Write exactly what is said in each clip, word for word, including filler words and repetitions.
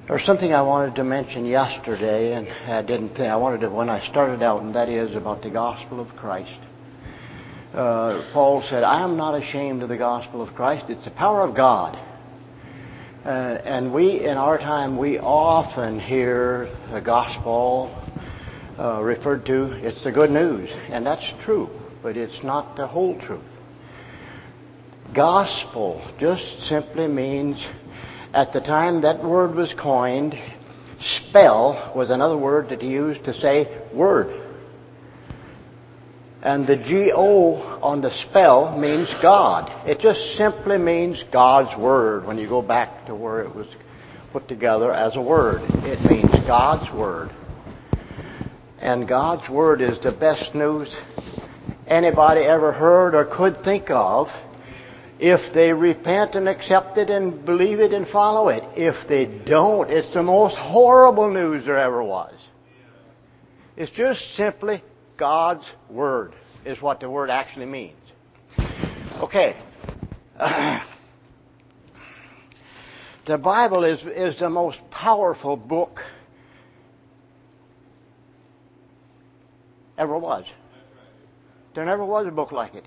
There's something I wanted to mention yesterday, and I didn't think I wanted to when I started out, and that is about the gospel of Christ. Uh, Paul said, "I am not ashamed of the gospel of Christ. It's the power of God." Uh, and we, in our time, we often hear the gospel uh, referred to. It's the good news, and that's true, but it's not the whole truth. Gospel just simply means, at the time that word was coined, spell was another word that he used to say word. And the G O on the spell means God. It just simply means God's word. When you go back to where it was put together as a word, it means God's word. And God's word is the best news anybody ever heard or could think of, if they repent and accept it and believe it and follow it. If they don't, it's the most horrible news there ever was. It's just simply God's word is what the word actually means. Okay. Uh, the Bible is, is the most powerful book ever was. There never was a book like it.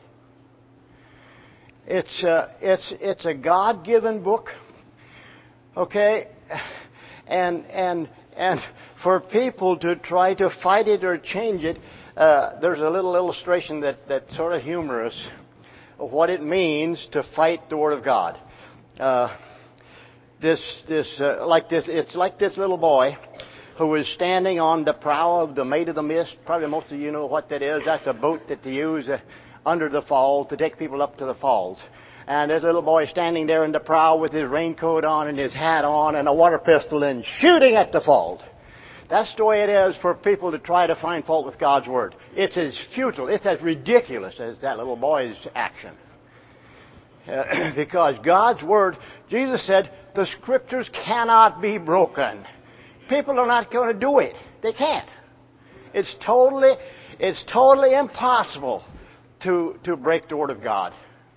It's uh, it's it's a God-given book, okay, and and and for people to try to fight it or change it, uh, there's a little illustration that that's sort of humorous of what it means to fight the Word of God. Uh, this this uh, like this it's like this little boy who was standing on the prow of the Maid of the Mist. Probably most of you know what that is. That's a boat that they use Uh, under the falls to take people up to the falls. And this little boy standing there in the prow with his raincoat on and his hat on and a water pistol and shooting at the falls. That's the way it is for people to try to find fault with God's Word. It's as futile, it's as ridiculous as that little boy's action. Uh, because God's Word, Jesus said, the Scriptures cannot be broken. People are not going to do it. They can't. It's totally, it's totally impossible To, to break the Word of God.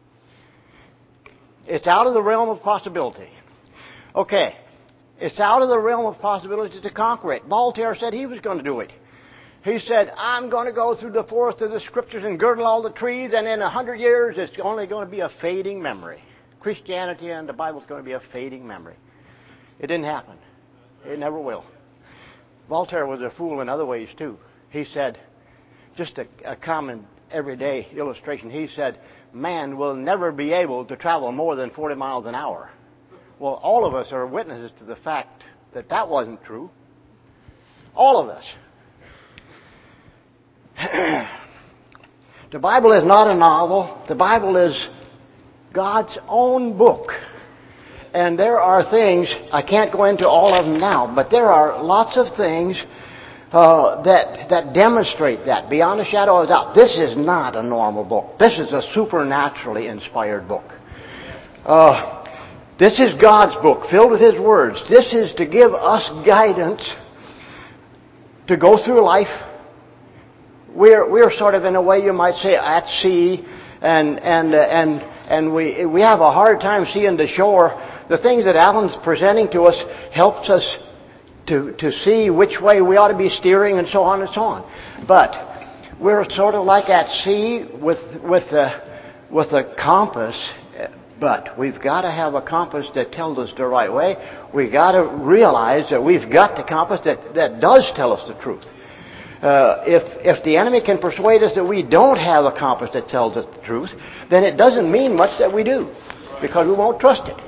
It's out of the realm of possibility. Okay. It's out of the realm of possibility to conquer it. Voltaire said he was going to do it. He said, I'm going to go through the forest of the Scriptures and girdle all the trees, and in a hundred years it's only going to be a fading memory. Christianity and the Bible is going to be a fading memory. It didn't happen. It never will. Voltaire was a fool in other ways too. He said, just a, a common everyday illustration, he said, man will never be able to travel more than forty miles an hour. Well, all of us are witnesses to the fact that that wasn't true. All of us. The Bible is not a novel. The Bible is God's own book. And there are things, I can't go into all of them now, but there are lots of things Uh, that that demonstrate that beyond a shadow of a doubt. This is not a normal book. This is a supernaturally inspired book. Uh, this is God's book, filled with His words. This is to give us guidance to go through life. We're we're sort of, in a way, you might say, at sea, and and uh, and and we we have a hard time seeing the shore. The things that Alan's presenting to us helps us to to see which way we ought to be steering, and so on and so on. But we're sort of like at sea with with a with a compass. But we've got to have a compass that tells us the right way. We've got to realize that we've got the compass that, that does tell us the truth. Uh, if if the enemy can persuade us that we don't have a compass that tells us the truth, then it doesn't mean much that we do, because we won't trust it.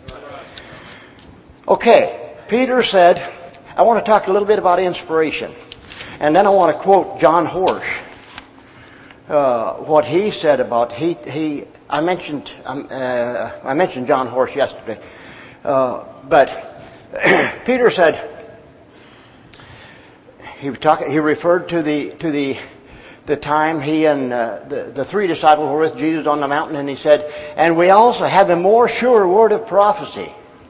Okay, Peter said, I want to talk a little bit about inspiration. And then I want to quote John Horsch. Uh, what he said about, he, he, I mentioned, um, uh, I mentioned John Horsch yesterday. Uh, but Peter said, he was talking, he referred to the, to the, the time he and uh, the, the three disciples were with Jesus on the mountain, and he said, and we also have a more sure word of prophecy.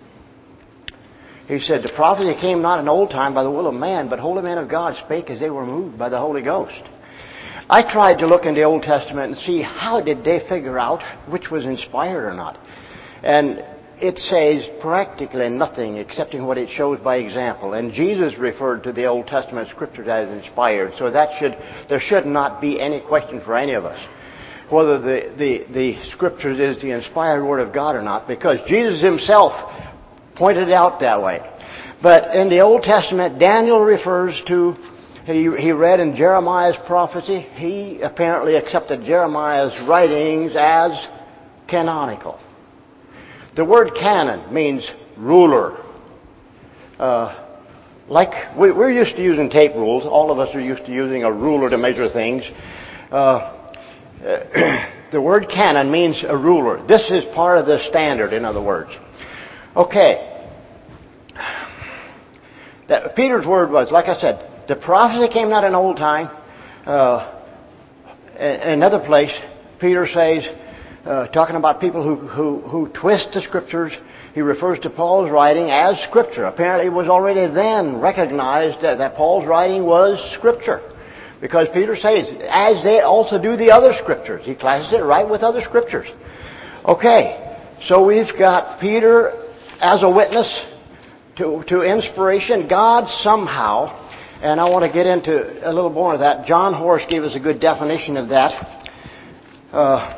He said, the prophecy came not in old time by the will of man, but holy men of God spake as they were moved by the Holy Ghost. I tried to look in the Old Testament and see how did they figure out which was inspired or not. And it says practically nothing excepting what it shows by example. And Jesus referred to the Old Testament Scriptures as inspired. So that should there should not be any question for any of us whether the, the, the Scriptures is the inspired Word of God or not, because Jesus Himself pointed it out that way. But in the Old Testament, Daniel refers to, he, he read in Jeremiah's prophecy, he apparently accepted Jeremiah's writings as canonical. The word canon means ruler. Uh, like, we, we're used to using tape rules. All of us are used to using a ruler to measure things. Uh, the word canon means a ruler. This is part of the standard, in other words. Okay. That Peter's word was, like I said, the prophecy came not in old time. Uh, in another place, Peter says, uh, talking about people who, who, who twist the Scriptures, he refers to Paul's writing as Scripture. Apparently it was already then recognized that, that Paul's writing was Scripture. Because Peter says, as they also do the other Scriptures. He classes it right with other Scriptures. Okay, so we've got Peter as a witness to, to inspiration. God somehow, and I want to get into a little more of that. John Horsch gave us a good definition of that. Uh,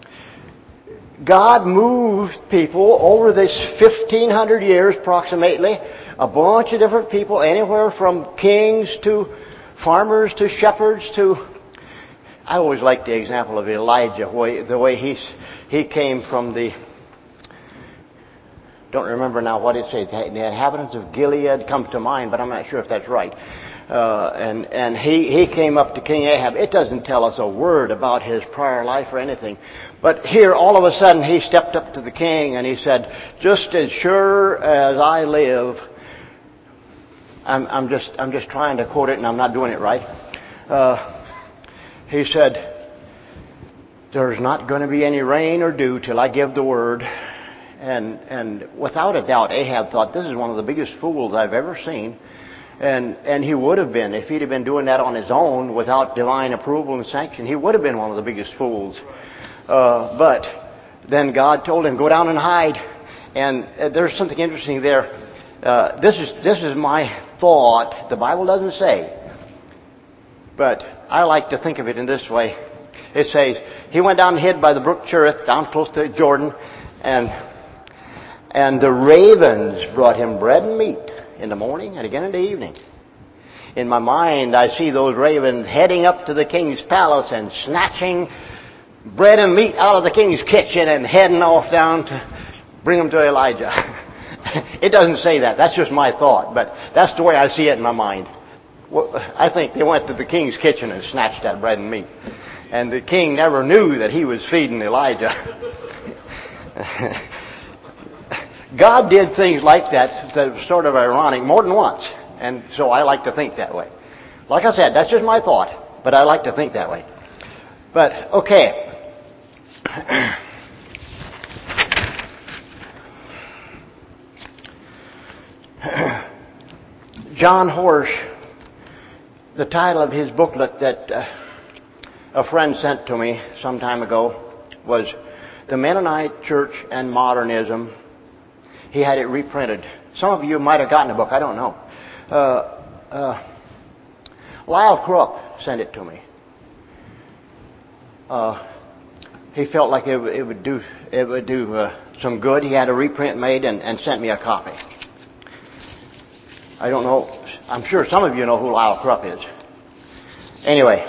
God moved people over this fifteen hundred years approximately, a bunch of different people, anywhere from kings to farmers to shepherds to... I always like the example of Elijah, the way he's, he came from the... Don't remember now what it says. The inhabitants of Gilead come to mind, but I'm not sure if that's right. Uh, and and he, he came up to King Ahab. It doesn't tell us a word about his prior life or anything. But here, all of a sudden, he stepped up to the king and he said, just as sure as I live... I'm, I'm just I'm just trying to quote it, and I'm not doing it right. Uh, he said, there's not going to be any rain or dew till I give the word. And and without a doubt, Ahab thought, this is one of the biggest fools I've ever seen. And and he would have been, if he'd have been doing that on his own without divine approval and sanction, he would have been one of the biggest fools. Uh, but then God told him, go down and hide. And uh, there's something interesting there. Uh, this is this is my thought. The Bible doesn't say. But I like to think of it in this way. It says, he went down and hid by the brook Cherith, down close to Jordan, and and the ravens brought him bread and meat in the morning and again in the evening. In my mind, I see those ravens heading up to the king's palace and snatching bread and meat out of the king's kitchen and heading off down to bring them to Elijah. It doesn't say that. That's just my thought, but that's the way I see it in my mind. Well, I think they went to the king's kitchen and snatched that bread and meat. And the king never knew that he was feeding Elijah. God did things like that that was sort of ironic more than once. And so I like to think that way. Like I said, that's just my thought, but I like to think that way. But, okay. John Horsch, the title of his booklet that uh, a friend sent to me some time ago was The Mennonite Church and Modernism. He had it reprinted. Some of you might have gotten the book, I don't know. Uh, uh, Lyle Crook sent it to me. Uh, he felt like it, it would do it would do uh, some good. He had a reprint made and, and sent me a copy. I don't know. I'm sure some of you know who Lyle Crook is. Anyway,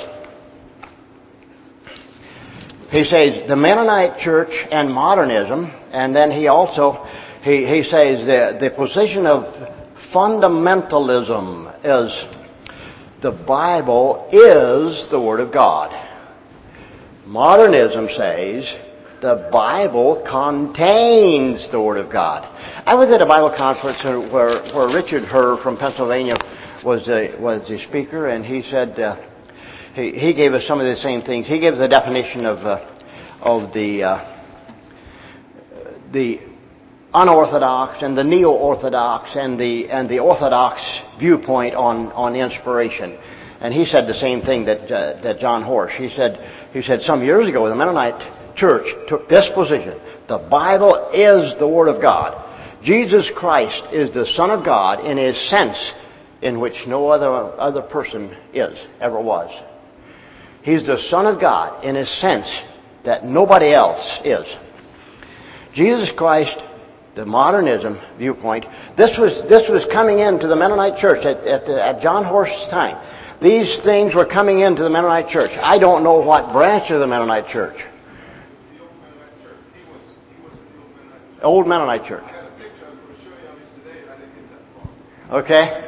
he says the Mennonite Church and Modernism, and then he also he he says the the position of fundamentalism is the Bible is the Word of God. Modernism says the Bible contains the Word of God. I was at a Bible conference where, where Richard Herr from Pennsylvania was the, was the speaker, and he said uh, he, he gave us some of the same things. He gave the definition of uh, of the uh, the unorthodox and the neo-orthodox and the and the orthodox viewpoint on on inspiration. And he said the same thing that uh, that John Horsch. He said he said some years ago the Mennonite church took this position. The Bible is the Word of God. Jesus Christ is the Son of God in His sense in which no other, other person is, ever was. He's the Son of God in His sense that nobody else is. Jesus Christ, the modernism viewpoint, this was this was coming into the Mennonite church at, at, the, at John Horst's time. These things were coming into the Mennonite church. I don't know what branch of the Mennonite church. The old Mennonite church. He was, he was in the Old old Mennonite church. Mennonite church. I had a picture I was going to show you of him today. I didn't get that far. Okay.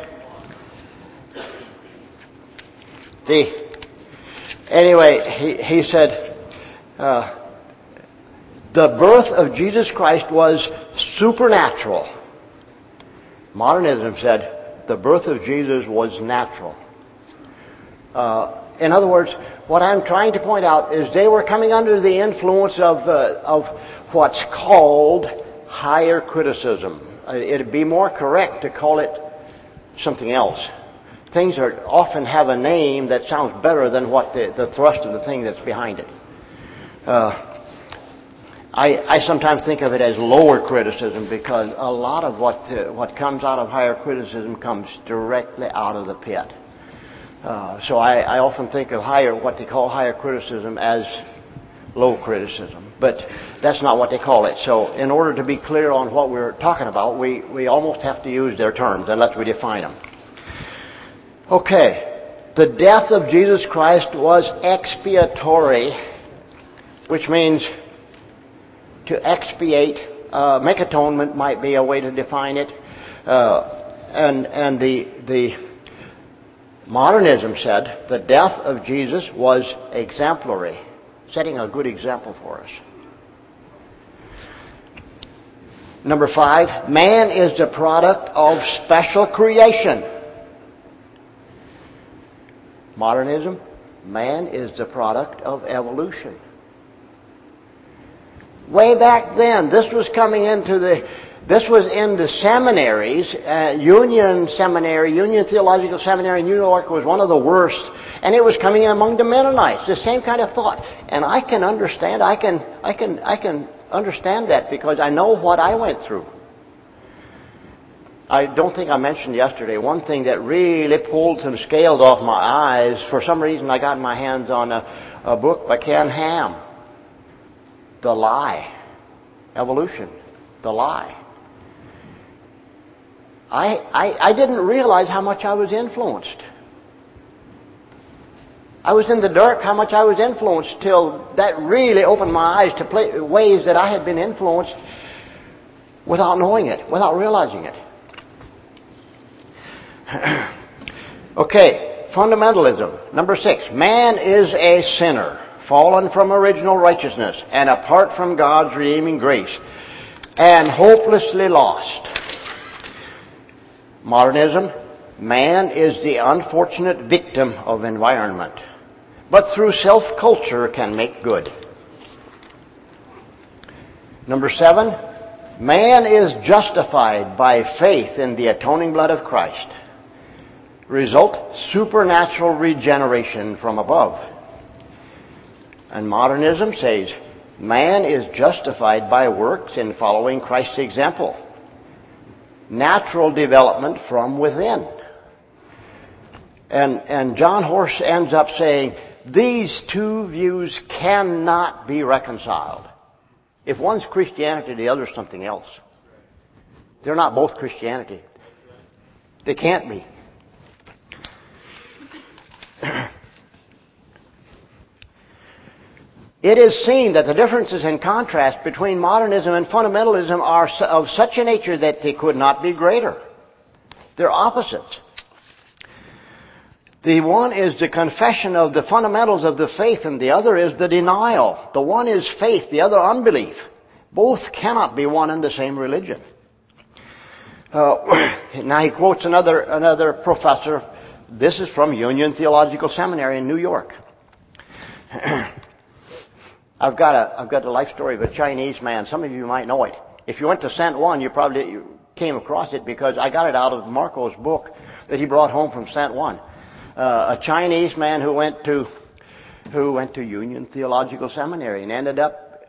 The, anyway, he, he said, uh, the birth of Jesus Christ was supernatural. Modernism said the birth of Jesus was natural. Uh, in other words, what I'm trying to point out is they were coming under the influence of, uh, of what's called higher criticism. Uh, it'd be more correct to call it something else. Things are, often have a name that sounds better than what the, the thrust of the thing that's behind it. Uh, I, I sometimes think of it as lower criticism because a lot of what uh, what comes out of higher criticism comes directly out of the pit. Uh, so I, I often think of higher what they call higher criticism as low criticism, but that's not what they call it. So in order to be clear on what we're talking about, we, we almost have to use their terms unless we define them. Okay, the death of Jesus Christ was expiatory, which means to expiate, uh, make atonement might be a way to define it. Uh, and and the the modernism said the death of Jesus was exemplary, setting a good example for us. Number five, man is the product of special creation. Modernism, man is the product of evolution. Way back then, this was coming into the, this was in the seminaries. Uh, Union Seminary, Union Theological Seminary in New York was one of the worst, and it was coming in among the Mennonites. The same kind of thought, and I can understand. I can, I can, I can understand that because I know what I went through. I don't think I mentioned yesterday one thing that really pulled some scales off my eyes. For some reason, I got my hands on a, a book by Ken Ham. The Lie. Evolution. The Lie. I, I, I didn't realize how much I was influenced. I was in the dark how much I was influenced till that really opened my eyes to play, ways that I had been influenced without knowing it, without realizing it. Okay, fundamentalism. Number six. Man is a sinner, fallen from original righteousness, and apart from God's redeeming grace, and hopelessly lost. Modernism. Man is the unfortunate victim of environment, but through self-culture can make good. Number seven. Man is justified by faith in the atoning blood of Christ. Result, supernatural regeneration from above. And modernism says, man is justified by works in following Christ's example. Natural development from within. And, and John Horst ends up saying, these two views cannot be reconciled. If one's Christianity, the other's something else. They're not both Christianity. They can't be. It is seen that the differences in contrast between modernism and fundamentalism are of such a nature that they could not be greater. They're opposites. The one is the confession of the fundamentals of the faith, and the other is the denial. The one is faith, the other unbelief. Both cannot be one and the same religion. Uh, now he quotes another another professor. This is from Union Theological Seminary in New York. I've got a I've got a life story of a Chinese man. Some of you might know it. If you went to Saint Juan, you probably came across it because I got it out of Marco's book that he brought home from Saint Juan. Uh, a Chinese man who went to who went to Union Theological Seminary and ended up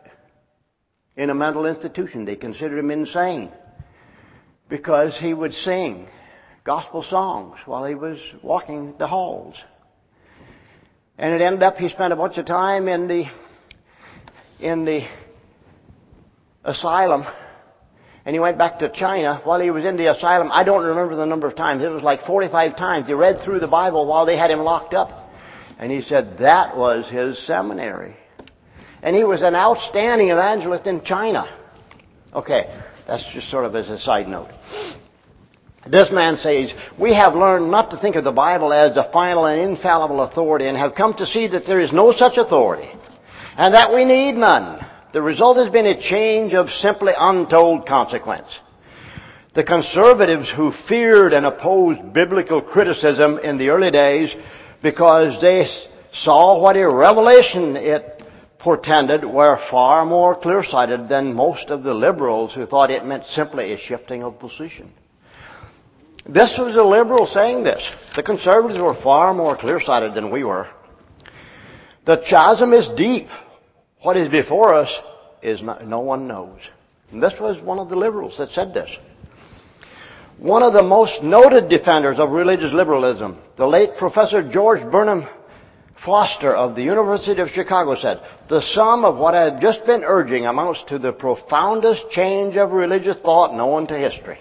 in a mental institution. They considered him insane because he would sing gospel songs while he was walking the halls. And it ended up he spent a bunch of time in the in the asylum. And he went back to China. While he was in the asylum, I don't remember the number of times. It was like forty-five times. He read through the Bible while they had him locked up. And he said that was his seminary. And he was an outstanding evangelist in China. Okay, that's just sort of as a side note. This man says, we have learned not to think of the Bible as the final and infallible authority and have come to see that there is no such authority and that we need none. The result has been a change of simply untold consequence. The conservatives who feared and opposed biblical criticism in the early days because they saw what a revelation it portended were far more clear-sighted than most of the liberals who thought it meant simply a shifting of position. This was a liberal saying this. The conservatives were far more clear-sighted than we were. The chasm is deep. What is before us is not, no one knows. And this was one of the liberals that said this. One of the most noted defenders of religious liberalism, the late Professor George Burnham Foster of the University of Chicago said, the sum of what I have just been urging amounts to the profoundest change of religious thought known to history.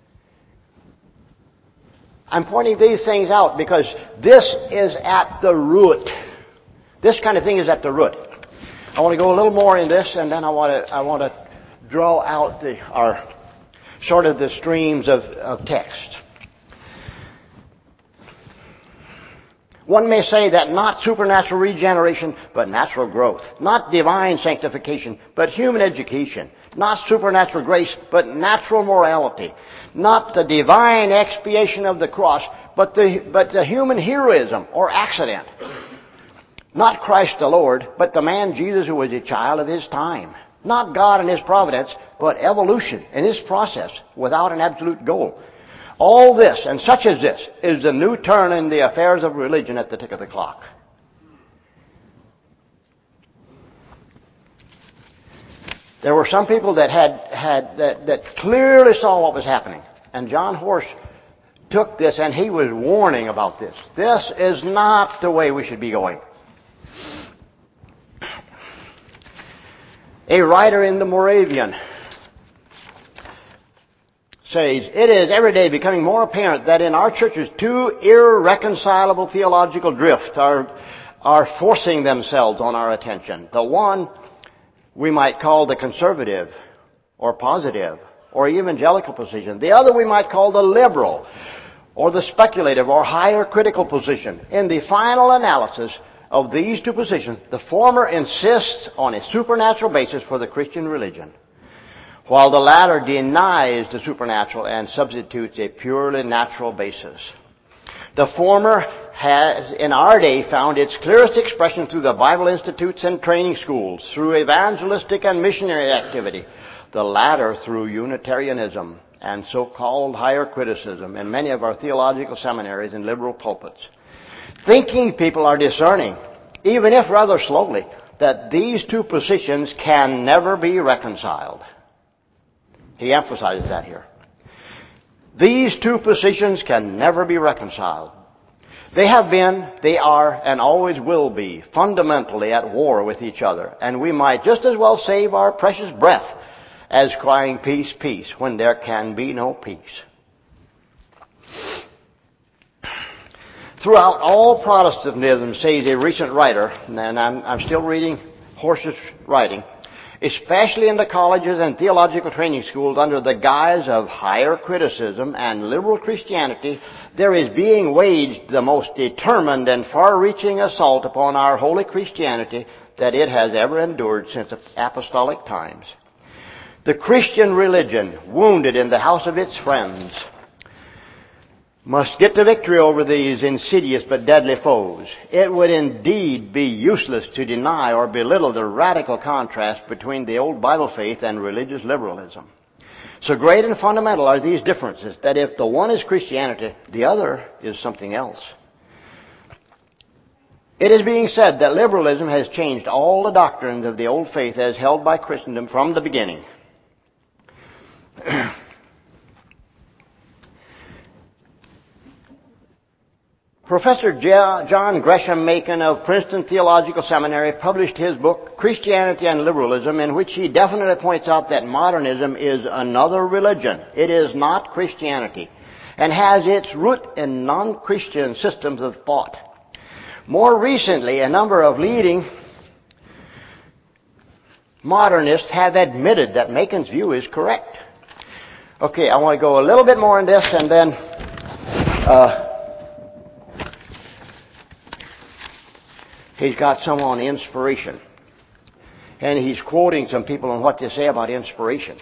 I'm pointing these things out because this is at the root. This kind of thing is at the root. I want to go a little more in this, and then I want to I want to draw out the our sort of the streams of, of text. One may say that not supernatural regeneration, but natural growth. Not divine sanctification, but human education. Not supernatural grace, but natural morality. Not the divine expiation of the cross, but the, but the human heroism or accident. Not Christ the Lord, but the man Jesus who was a child of his time. Not God and his providence, but evolution in his process without an absolute goal. All this, and such as this, is the new turn in the affairs of religion at the tick of the clock. There were some people that had, had that, that clearly saw what was happening. And John Horst took this and he was warning about this. This is not the way we should be going. A writer in the Moravian says, it is every day becoming more apparent that in our churches two irreconcilable theological drifts are, are forcing themselves on our attention. The one we might call the conservative or positive or evangelical position. The other we might call the liberal or the speculative or higher critical position. In the final analysis of these two positions, the former insists on a supernatural basis for the Christian religion, while the latter denies the supernatural and substitutes a purely natural basis. The former has, in our day, found its clearest expression through the Bible institutes and training schools, through evangelistic and missionary activity. The latter through Unitarianism and so-called higher criticism in many of our theological seminaries and liberal pulpits. Thinking people are discerning, even if rather slowly, that these two positions can never be reconciled. He emphasizes that here. These two positions can never be reconciled. They have been, they are, and always will be fundamentally at war with each other. And we might just as well save our precious breath as crying peace, peace, when there can be no peace. Throughout all Protestantism, says a recent writer, and I'm, I'm still reading Horst's writing, especially in the colleges and theological training schools under the guise of higher criticism and liberal Christianity, there is being waged the most determined and far-reaching assault upon our holy Christianity that it has ever endured since apostolic times. The Christian religion, wounded in the house of its friends, must get the victory over these insidious but deadly foes. It would indeed be useless to deny or belittle the radical contrast between the old Bible faith and religious liberalism. So great and fundamental are these differences that if the one is Christianity, the other is something else. It is being said that liberalism has changed all the doctrines of the old faith as held by Christendom from the beginning. Professor John Gresham Machen of Princeton Theological Seminary published his book, Christianity and Liberalism, in which he definitely points out that modernism is another religion. It is not Christianity, and has its root in non-Christian systems of thought. More recently, a number of leading modernists have admitted that Machen's view is correct. Okay, I want to go a little bit more in this, and then uh, he's got some on inspiration. And he's quoting some people on what they say about inspiration.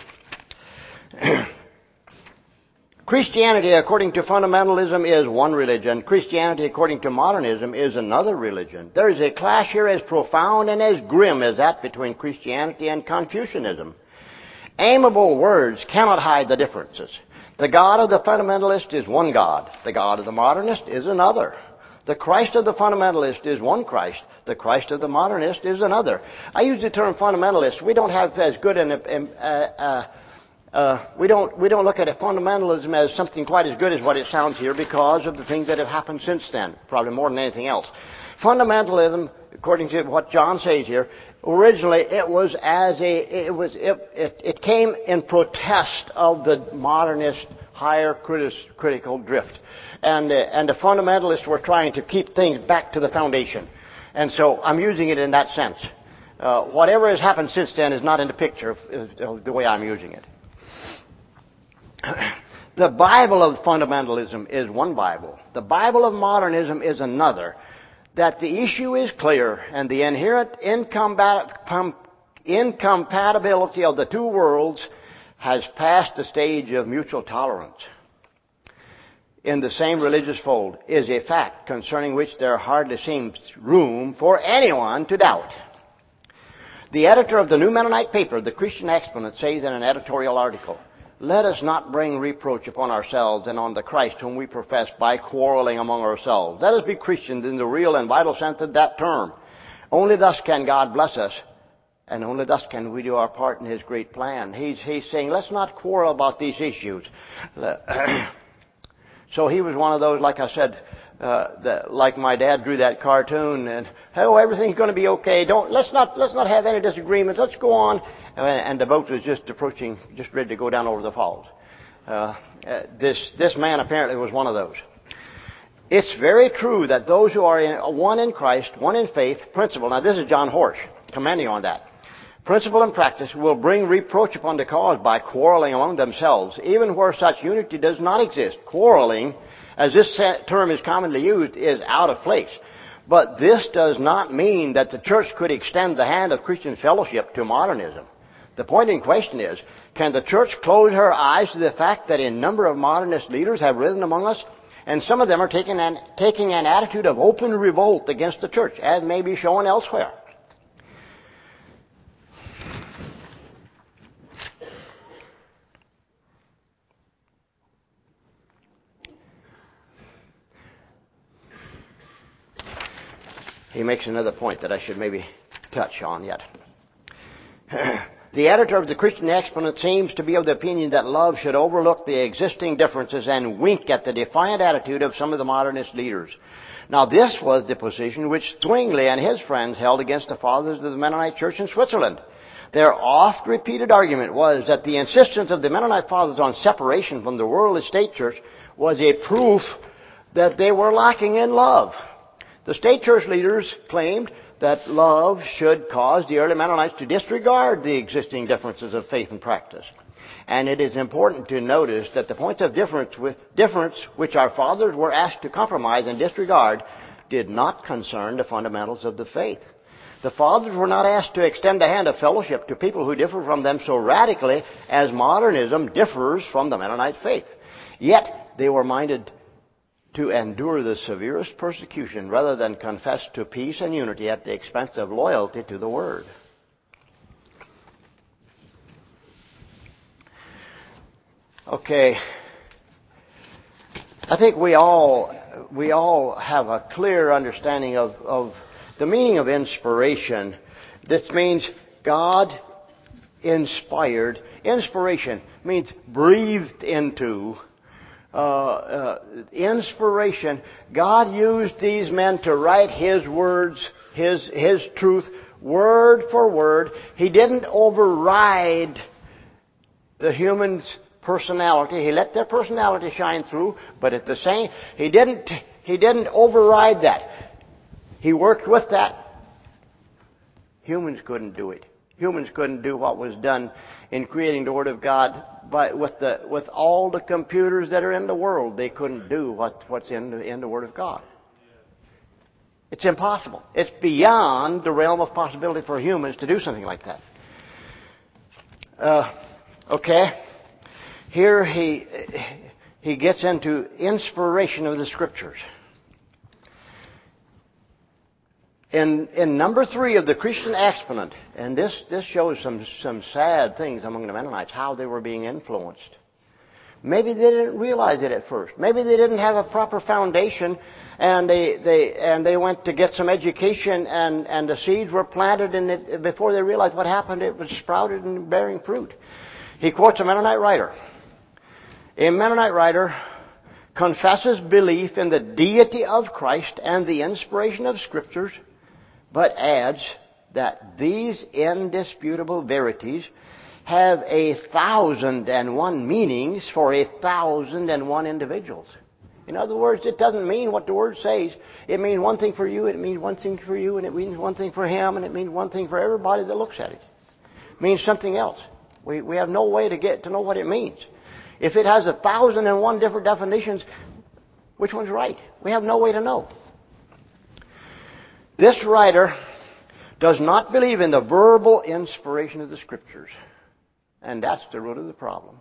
Christianity, according to fundamentalism, is one religion. Christianity, according to modernism, is another religion. There is a clash here as profound and as grim as that between Christianity and Confucianism. Amiable words cannot hide the differences. The God of the fundamentalist is one God. The God of the modernist is another. The Christ of the fundamentalist is one Christ. The Christ of the modernist is another. I use the term fundamentalist. We don't have as good an... Uh, uh, uh, we don't we don't look at a fundamentalism as something quite as good as what it sounds here because of the things that have happened since then, probably more than anything else. Fundamentalism, according to what John says here, originally it was as a it was it it, it came in protest of the modernist higher critis, critical drift. And, uh, and the fundamentalists were trying to keep things back to the foundation. And so I'm using it in that sense. Uh, whatever has happened since then is not in the picture of, of the way I'm using it. The Bible of fundamentalism is one Bible. The Bible of modernism is another. That the issue is clear, and the inherent incompat- incompatibility of the two worlds has passed the stage of mutual tolerance in the same religious fold is a fact concerning which there hardly seems room for anyone to doubt. The editor of the New Mennonite paper, the Christian Exponent, says in an editorial article, "Let us not bring reproach upon ourselves and on the Christ whom we profess by quarreling among ourselves. Let us be Christians in the real and vital sense of that term. Only thus can God bless us, and only thus can we do our part in His great plan." He's, he's saying, let's not quarrel about these issues. So he was one of those, like I said, uh, that, like my dad drew that cartoon, and oh, everything's going to be okay. Don't let's not let's not have any disagreements. Let's go on. And, and the boat was just approaching, just ready to go down over the falls. Uh, uh, this this man apparently was one of those. It's very true that those who are in, one in Christ, one in faith, principle. Now this is John Horsch commenting on that. Principle and practice will bring reproach upon the cause by quarreling among themselves, even where such unity does not exist. Quarreling, as this term is commonly used, is out of place. But this does not mean that the church could extend the hand of Christian fellowship to modernism. The point in question is, can the church close her eyes to the fact that a number of modernist leaders have risen among us, and some of them are taking an, taking an attitude of open revolt against the church, as may be shown elsewhere? He makes another point that I should maybe touch on yet. The editor of the Christian Exponent seems to be of the opinion that love should overlook the existing differences and wink at the defiant attitude of some of the modernist leaders. Now, this was the position which Zwingli and his friends held against the fathers of the Mennonite Church in Switzerland. Their oft-repeated argument was that the insistence of the Mennonite fathers on separation from the world and state church was a proof that they were lacking in love. The state church leaders claimed that love should cause the early Mennonites to disregard the existing differences of faith and practice. And it is important to notice that the points of difference, with, difference which our fathers were asked to compromise and disregard did not concern the fundamentals of the faith. The fathers were not asked to extend the hand of fellowship to people who differ from them so radically as modernism differs from the Mennonite faith. Yet they were minded to endure the severest persecution rather than confess to peace and unity at the expense of loyalty to the Word. Okay. I think we all we all have a clear understanding of, of the meaning of inspiration. This means God inspired. Inspiration means breathed into. Uh, uh, inspiration. God used these men to write His words, His, His truth, word for word. He didn't override the human's personality. He let their personality shine through, but at the same, He didn't, He didn't override that. He worked with that. Humans couldn't do it. Humans couldn't do what was done in creating the Word of God by, with the with all the computers that are in the world. They couldn't do what, what's in the, in the Word of God. It's impossible. It's beyond the realm of possibility for humans to do something like that. Uh, okay. Here he he gets into inspiration of the Scriptures. In, in number three of the Christian Exponent, and this, this shows some, some sad things among the Mennonites, how they were being influenced. Maybe they didn't realize it at first. Maybe they didn't have a proper foundation, and they, they, and they went to get some education, and, and the seeds were planted, and it, before they realized what happened, it was sprouted and bearing fruit. He quotes a Mennonite writer. A Mennonite writer confesses belief in the deity of Christ and the inspiration of Scriptures, but adds that these indisputable verities have a thousand and one meanings for a thousand and one individuals. In other words, it doesn't mean what the Word says. It means one thing for you, it means one thing for you, and it means one thing for him, and it means one thing for everybody that looks at it. It means something else. We, we have no way to get to know what it means. If it has a thousand and one different definitions, which one's right? We have no way to know. This writer does not believe in the verbal inspiration of the Scriptures. And that's the root of the problem.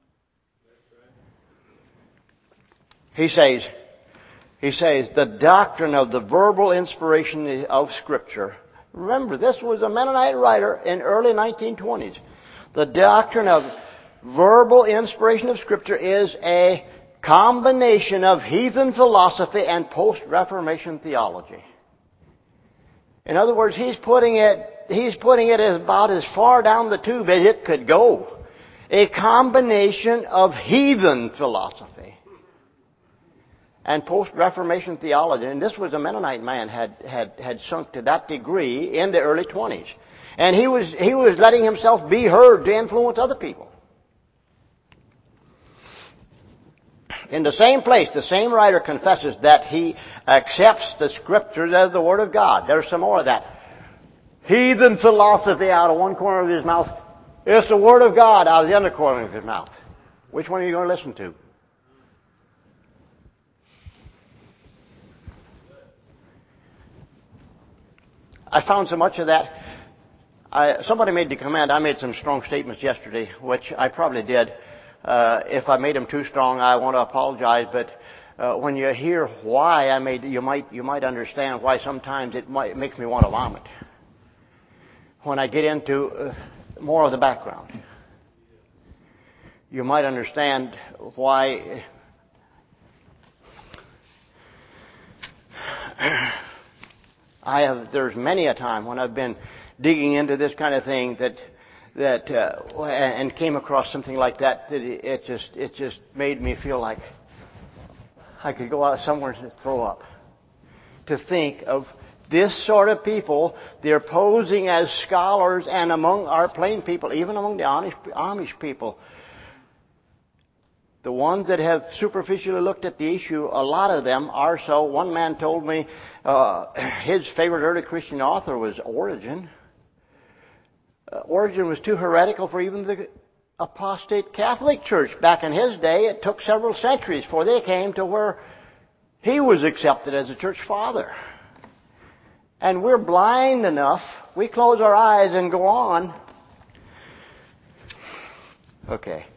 He says, he says, the doctrine of the verbal inspiration of Scripture. Remember, this was a Mennonite writer in early nineteen twenties. The doctrine of verbal inspiration of Scripture is a combination of heathen philosophy and post-Reformation theology. In other words, he's putting it, he's putting it about as far down the tube as it could go. A combination of heathen philosophy and post-Reformation theology. And this was a Mennonite man had, had, had sunk to that degree in the early twenties. And he was, he was letting himself be heard to influence other people. In the same place, the same writer confesses that he accepts the Scriptures as the Word of God. There's some more of that. Heathen philosophy out of one corner of his mouth. It's the Word of God out of the other corner of his mouth. Which one are you going to listen to? I found so much of that. I, somebody made the comment, I made some strong statements yesterday, which I probably did. Uh, if I made them too strong, I want to apologize. But uh, when you hear why I made, you might you might understand why sometimes it might it makes me want to vomit. When I get into uh, more of the background, you might understand why. I have. There's many a time when I've been digging into this kind of thing that. That uh, and came across something like that. That it, it just it just made me feel like I could go out somewhere and throw up. To think of this sort of people, they're posing as scholars, and among our plain people, even among the Amish, Amish people, the ones that have superficially looked at the issue, a lot of them are so. One man told me uh, his favorite early Christian author was Origen. Uh, Origen was too heretical for even the apostate Catholic Church. Back in his day, it took several centuries before they came to where he was accepted as a church father. And we're blind enough, we close our eyes and go on. Okay.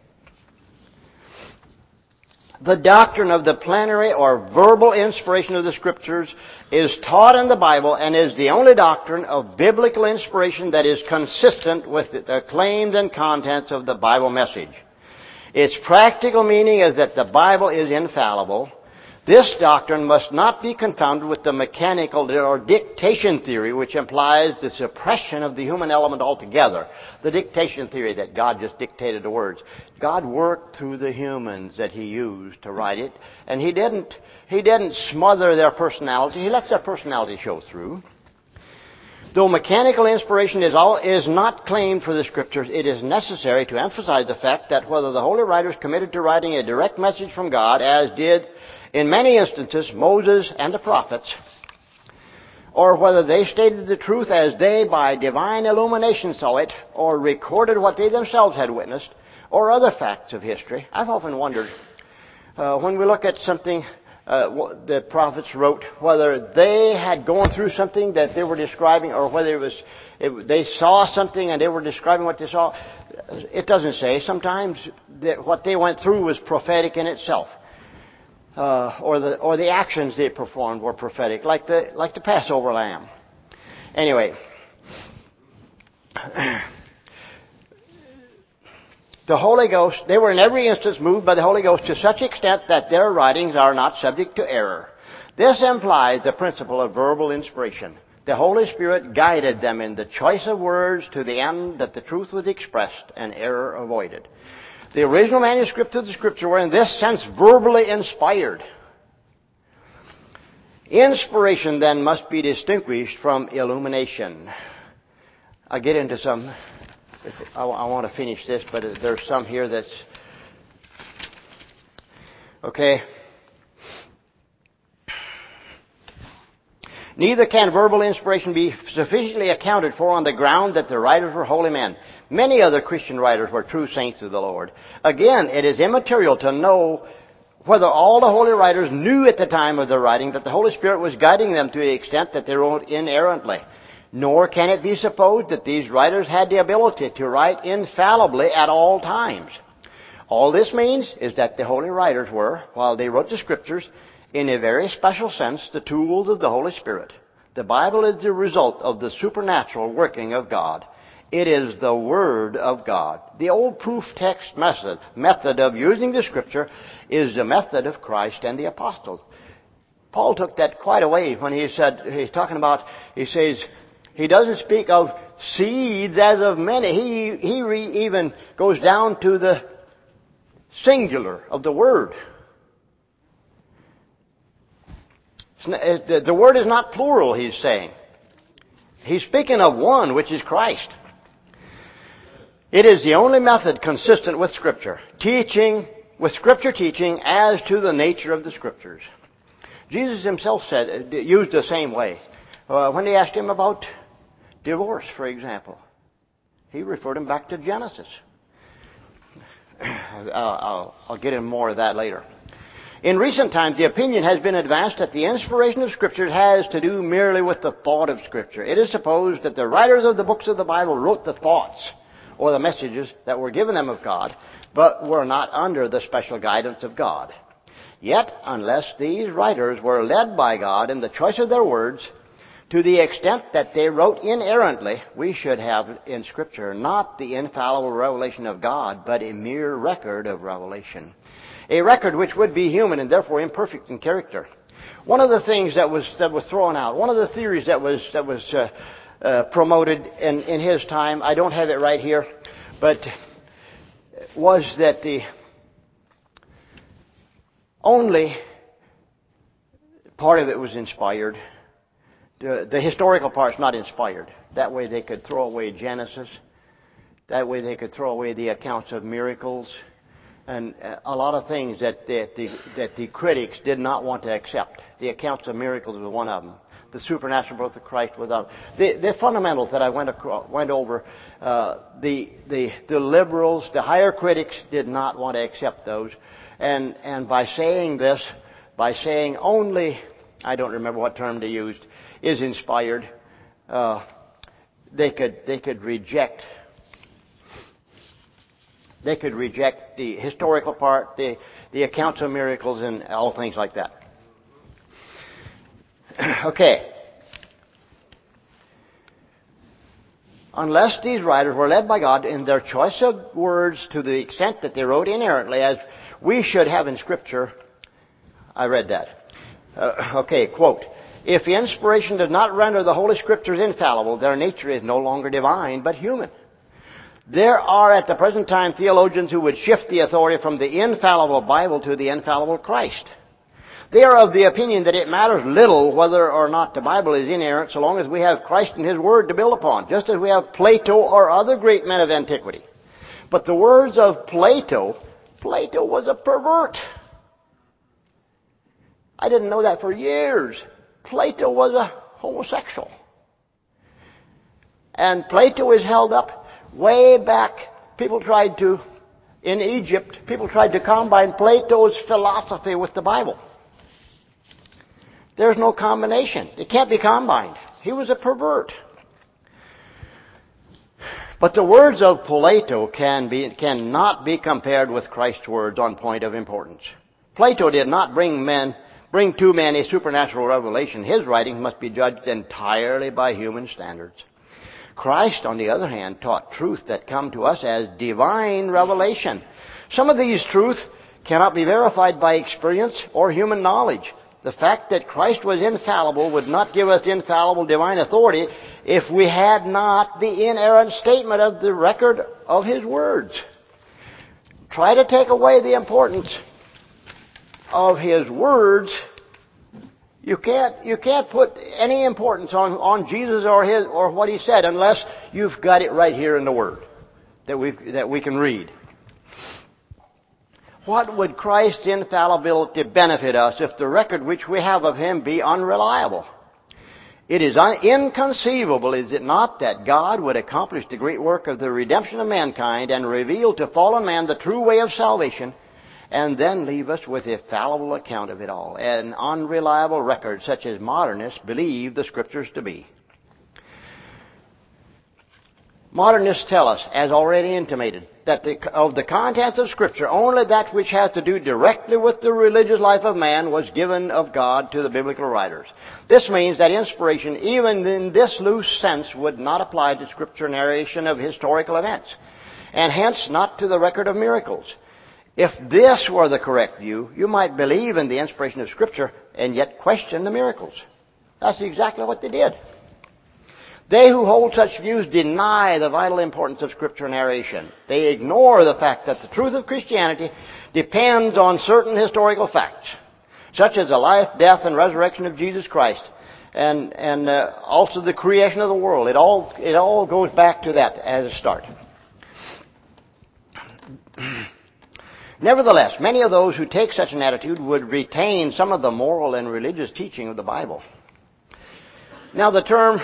The doctrine of the plenary or verbal inspiration of the Scriptures is taught in the Bible and is the only doctrine of biblical inspiration that is consistent with the claims and contents of the Bible message. Its practical meaning is that the Bible is infallible, This doctrine must not be confounded with the mechanical or dictation theory, which implies the suppression of the human element altogether. The dictation theory that God just dictated the words. God worked through the humans that He used to write it, and He didn't, He didn't smother their personality. He let their personality show through. Though mechanical inspiration is, all, is not claimed for the Scriptures, it is necessary to emphasize the fact that whether the holy writers committed to writing a direct message from God, as did in many instances Moses and the prophets, or whether they stated the truth as they by divine illumination saw it, or recorded what they themselves had witnessed, or other facts of history. I've often wondered, uh, when we look at something uh, what the prophets wrote, whether they had gone through something that they were describing, or whether it was it, they saw something and they were describing what they saw. It doesn't say. Sometimes that what they went through was prophetic in itself. Uh, or the or the actions they performed were prophetic, like the like the Passover lamb. Anyway, the Holy Ghost, they were in every instance moved by the Holy Ghost to such extent that their writings are not subject to error. This implies the principle of verbal inspiration. The Holy Spirit guided them in the choice of words to the end that the truth was expressed and error avoided. The original manuscripts of the Scripture were in this sense verbally inspired. Inspiration then must be distinguished from illumination. I'll get into some. I want to finish this, but there's some here that's... Okay. Neither can verbal inspiration be sufficiently accounted for on the ground that the writers were holy men. Many other Christian writers were true saints of the Lord. Again, it is immaterial to know whether all the holy writers knew at the time of their writing that the Holy Spirit was guiding them to the extent that they wrote inerrantly. Nor can it be supposed that these writers had the ability to write infallibly at all times. All this means is that the holy writers were, while they wrote the Scriptures, in a very special sense, the tools of the Holy Spirit. The Bible is the result of the supernatural working of God. It is the Word of God. The old proof text method, method of using the Scripture is the method of Christ and the apostles. Paul took that quite away when he said, he's talking about, he says, he doesn't speak of seeds as of many. He, he re, even goes down to the singular of the Word. The word is not plural, he's saying. He's speaking of one, which is Christ. It is the only method consistent with Scripture. Teaching, with Scripture teaching as to the nature of the Scriptures. Jesus himself said, used the same way. Uh, when they asked him about divorce, for example, he referred him back to Genesis. I'll, I'll, I'll get into more of that later. In recent times, the opinion has been advanced that the inspiration of Scripture has to do merely with the thought of Scripture. It is supposed that the writers of the books of the Bible wrote the thoughts or the messages that were given them of God, but were not under the special guidance of God. Yet, unless these writers were led by God in the choice of their words, to the extent that they wrote inerrantly, we should have in Scripture not the infallible revelation of God, but a mere record of revelation. A record which would be human and therefore imperfect in character. One of the things that was that was thrown out, one of the theories that was that was uh, uh, promoted in, in his time, I don't have it right here, but was that the only part of it was inspired. The, the historical part's not inspired. That way they could throw away Genesis. That way they could throw away the accounts of miracles. And a lot of things that the, the, that the critics did not want to accept. The accounts of miracles was one of them. The supernatural birth of Christ was one. The, the fundamentals that I went across, went over, uh, the, the, the liberals, the higher critics did not want to accept those. And, and by saying this, by saying only, I don't remember what term they used, is inspired, uh, they could, they could reject They could reject the historical part, the, the accounts of miracles, and all things like that. Okay. Unless these writers were led by God in their choice of words to the extent that they wrote inerrantly, as we should have in Scripture, I read that. Uh, okay, quote, "If inspiration does not render the Holy Scriptures infallible, their nature is no longer divine, but human. There are at the present time theologians who would shift the authority from the infallible Bible to the infallible Christ. They are of the opinion that it matters little whether or not the Bible is inerrant so long as we have Christ and His Word to build upon, just as we have Plato or other great men of antiquity. But the words of Plato, Plato was a pervert. I didn't know that for years. Plato was a homosexual. And Plato is held up way back. People tried to, in Egypt, people tried to combine Plato's philosophy with the Bible. There's no combination. It can't be combined. He was a pervert. But the words of Plato can be, cannot be compared with Christ's words on point of importance. Plato did not bring men, bring to men a supernatural revelation. His writings must be judged entirely by human standards. Christ, on the other hand, taught truth that come to us as divine revelation. Some of these truths cannot be verified by experience or human knowledge. The fact that Christ was infallible would not give us infallible divine authority if we had not the inerrant statement of the record of His words. Try to take away the importance of His words. You can't, you can't put any importance on, on Jesus or His, or what He said unless you've got it right here in the Word that we that we can read. What would Christ's infallibility benefit us if the record which we have of Him be unreliable? It is un- inconceivable, is it not, that God would accomplish the great work of the redemption of mankind and reveal to fallen man the true way of salvation, and then leave us with a fallible account of it all, an unreliable record such as modernists believe the Scriptures to be. Modernists tell us, as already intimated, that the, of the contents of Scripture, only that which has to do directly with the religious life of man was given of God to the biblical writers. This means that inspiration, even in this loose sense, would not apply to Scripture narration of historical events, and hence not to the record of miracles. If this were the correct view, you might believe in the inspiration of Scripture and yet question the miracles. That's exactly what they did. They who hold such views deny the vital importance of Scripture narration. They ignore the fact that the truth of Christianity depends on certain historical facts, such as the life, death, and resurrection of Jesus Christ, and and uh, also the creation of the world. It all it all goes back to that as a start. Nevertheless, many of those who take such an attitude would retain some of the moral and religious teaching of the Bible. Now, the term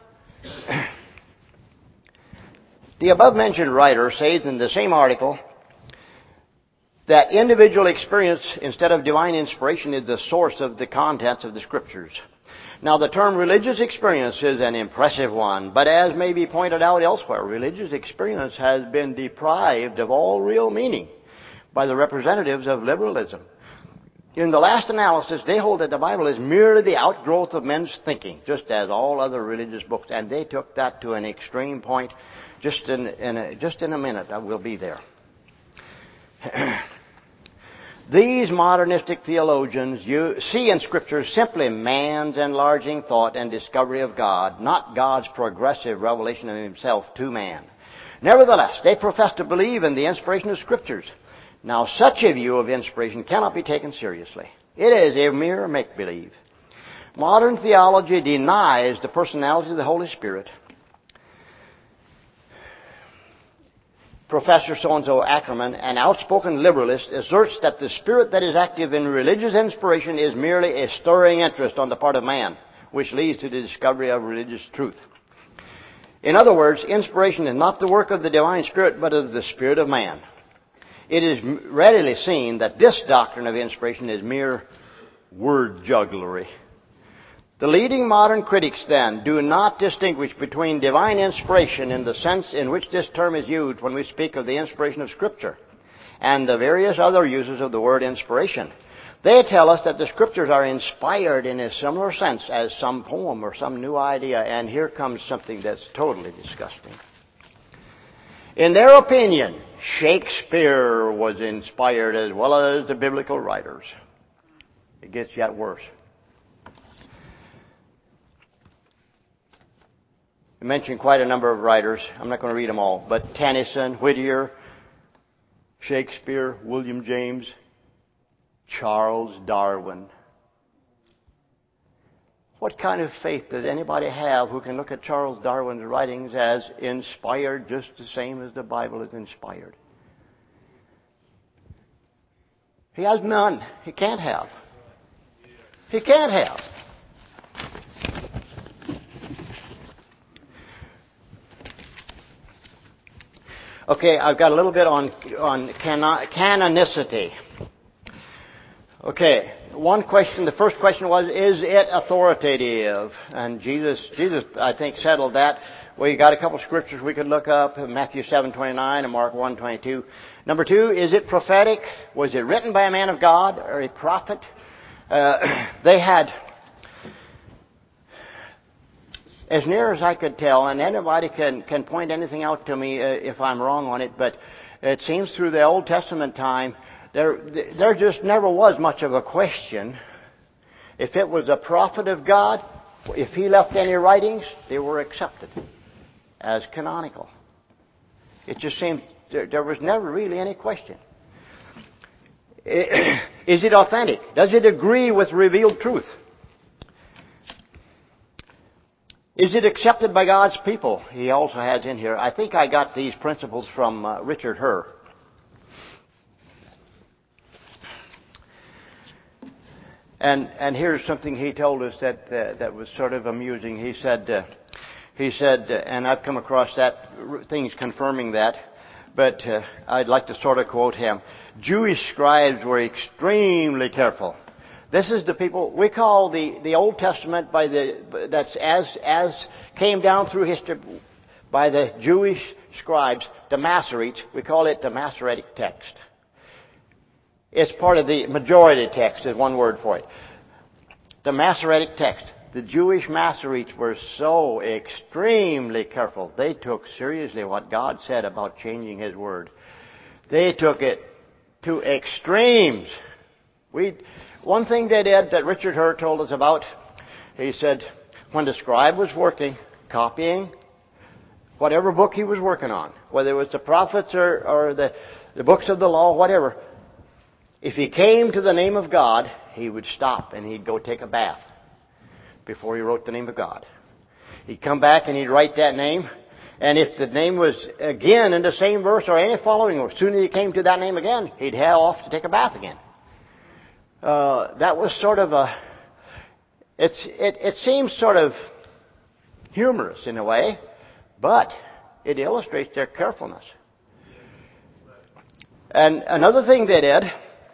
the above-mentioned writer says in the same article that individual experience instead of divine inspiration is the source of the contents of the Scriptures. Now, the term religious experience is an impressive one, but as may be pointed out elsewhere, religious experience has been deprived of all real meaning by the representatives of liberalism. In the last analysis, they hold that the Bible is merely the outgrowth of men's thinking, just as all other religious books, and they took that to an extreme point. Just in, in a, just in a minute, I will be there. These modernistic theologians you see in Scripture simply man's enlarging thought and discovery of God, not God's progressive revelation of Himself to man. Nevertheless, they profess to believe in the inspiration of Scriptures. Now, such a view of inspiration cannot be taken seriously. It is a mere make-believe. Modern theology denies the personality of the Holy Spirit. Professor so-and-so Ackerman, an outspoken liberalist, asserts that the spirit that is active in religious inspiration is merely a stirring interest on the part of man, which leads to the discovery of religious truth. In other words, inspiration is not the work of the divine spirit, but of the spirit of man. It is readily seen that this doctrine of inspiration is mere word jugglery. The leading modern critics, then, do not distinguish between divine inspiration in the sense in which this term is used when we speak of the inspiration of Scripture and the various other uses of the word inspiration. They tell us that the Scriptures are inspired in a similar sense as some poem or some new idea, and here comes something that's totally disgusting. In their opinion, Shakespeare was inspired as well as the biblical writers. It gets yet worse. I mentioned quite a number of writers. I'm not going to read them all, but Tennyson, Whittier, Shakespeare, William James, Charles Darwin. What kind of faith does anybody have who can look at Charles Darwin's writings as inspired just the same as the Bible is inspired? He has none. He can't have. He can't have. Okay, I've got a little bit on on canon, canonicity. Okay, one question. The first question was, is it authoritative? And Jesus, Jesus, I think, settled that. We got a couple of scriptures we could look up: Matthew seven twenty-nine and Mark one twenty-two. Number two, is it prophetic? Was it written by a man of God or a prophet? Uh, they had, as near as I could tell, and anybody can, can point anything out to me uh, if I'm wrong on it, but it seems through the Old Testament time, there, there just never was much of a question. If it was a prophet of God, if he left any writings, they were accepted as canonical. It just seemed there, there was never really any question. Is it authentic? Does it agree with revealed truth? Is it accepted by God's people? He also has in here. I think I got these principles from uh, Richard Herr. And and here's something he told us that uh, that was sort of amusing. He said, uh, he said, uh, and I've come across that things confirming that, but uh, I'd like to sort of quote him. Jewish scribes were extremely careful. This is the people we call the, the Old Testament by the that's as as came down through history by the Jewish scribes, the Masoretes. We call it the Masoretic text. It's part of the majority text, is one word for it. The Masoretic text. The Jewish Masoretes were so extremely careful. They took seriously what God said about changing His Word. They took it to extremes. We, one thing they did that Richard Herr told us about, he said, when the scribe was working, copying, whatever book he was working on, whether it was the prophets or, or the, the books of the law, whatever, if he came to the name of God, he would stop and he'd go take a bath before he wrote the name of God. He'd come back and he'd write that name. And if the name was again in the same verse or any following verse, as soon as he came to that name again, he'd head off to take a bath again. Uh, that was sort of a, it's, it, it seems sort of humorous in a way, but it illustrates their carefulness. And another thing they did,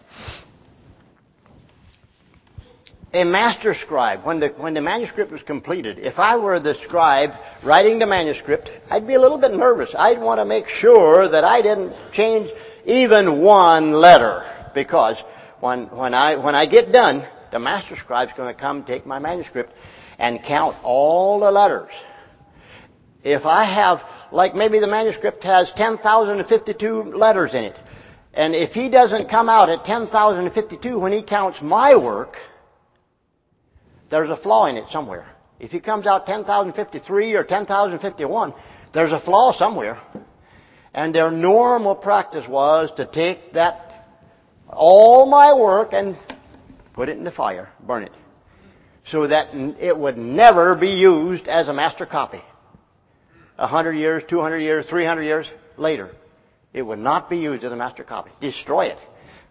a master scribe, when the, when the manuscript was completed, if I were the scribe writing the manuscript, I'd be a little bit nervous. I'd want to make sure that I didn't change even one letter, because when, when I, when I get done, the master scribe's going to come take my manuscript and count all the letters. If I have, like maybe the manuscript has ten thousand fifty-two letters in it, and if he doesn't come out at ten thousand fifty-two when he counts my work, there's a flaw in it somewhere. If he comes out ten thousand fifty-three or ten thousand fifty-one, there's a flaw somewhere. And their normal practice was to take that, all my work, and put it in the fire, burn it, so that it would never be used as a master copy. A hundred years, two hundred years, three hundred years later, it would not be used as a master copy. Destroy it.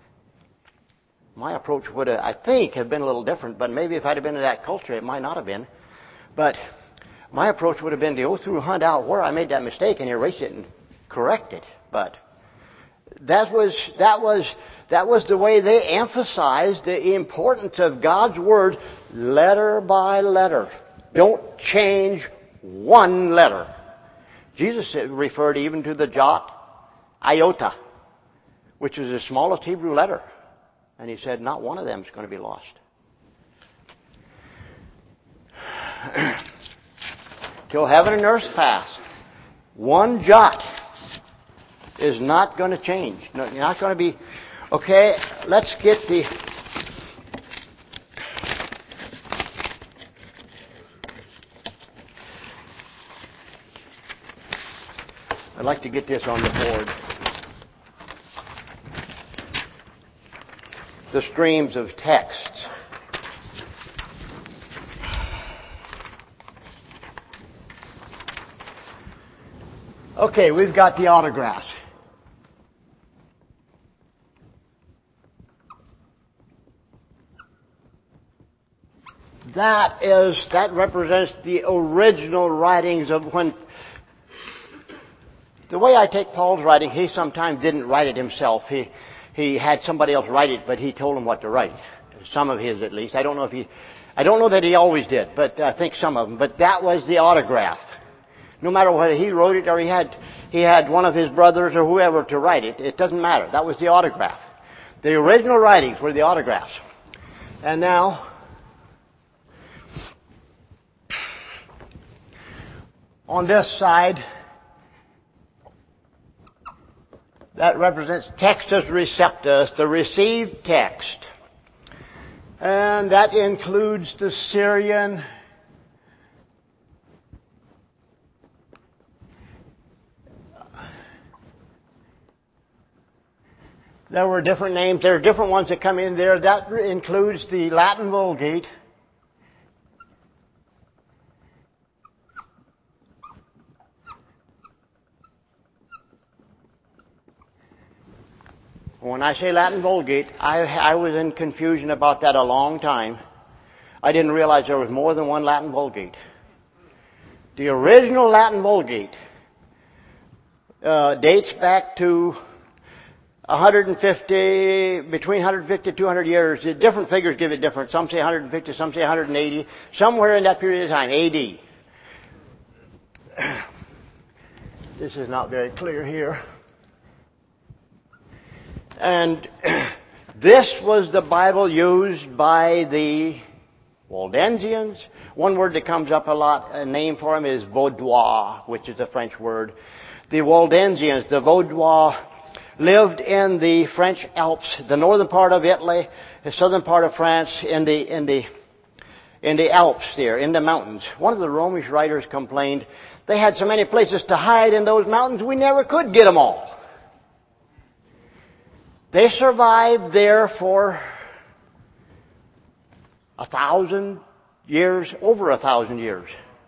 My approach would, have, I think, have been a little different, but maybe if I'd have been in that culture, it might not have been. But my approach would have been to go through, hunt out where I made that mistake and erase it and correct it. But that was that was that was the way they emphasized the importance of God's Word, letter by letter. Don't change one letter. Jesus referred even to the jot, iota, which is the smallest Hebrew letter. And he said, not one of them is going to be lost. Till heaven and earth pass, one jot is not going to change. No, you're not going to be... Okay, let's get the... I'd like to get this on the board. The streams of text. Okay, we've got the autographs. That is, that represents the original writings of when, the way I take Paul's writing, he sometimes didn't write it himself. He, he had somebody else write it, but he told him what to write. Some of his at least. I don't know if he, I don't know that he always did, but I think some of them. But that was the autograph. No matter whether he wrote it or he had, he had one of his brothers or whoever to write it, it doesn't matter. That was the autograph. The original writings were the autographs. And now, on this side, that represents Textus Receptus, the received text. And that includes the Syrian, there were different names. There are different ones that come in there. That includes the Latin Vulgate. When I say Latin Vulgate, I, I was in confusion about that a long time. I didn't realize there was more than one Latin Vulgate. The original Latin Vulgate uh, dates back to one hundred fifty, between one hundred fifty to two hundred years. The different figures give it different. Some say one hundred fifty, some say one hundred eighty. Somewhere in that period of time, A D. This is not very clear here. And this was the Bible used by the Waldensians. One word that comes up a lot, a name for them is Vaudois, which is a French word. The Waldensians, the Vaudois, lived in the French Alps, the northern part of Italy, the southern part of France, in the, in the, in the Alps there, in the mountains. One of the Romish writers complained they had so many places to hide in those mountains, we never could get them all. They survived there for a thousand years, over a thousand years.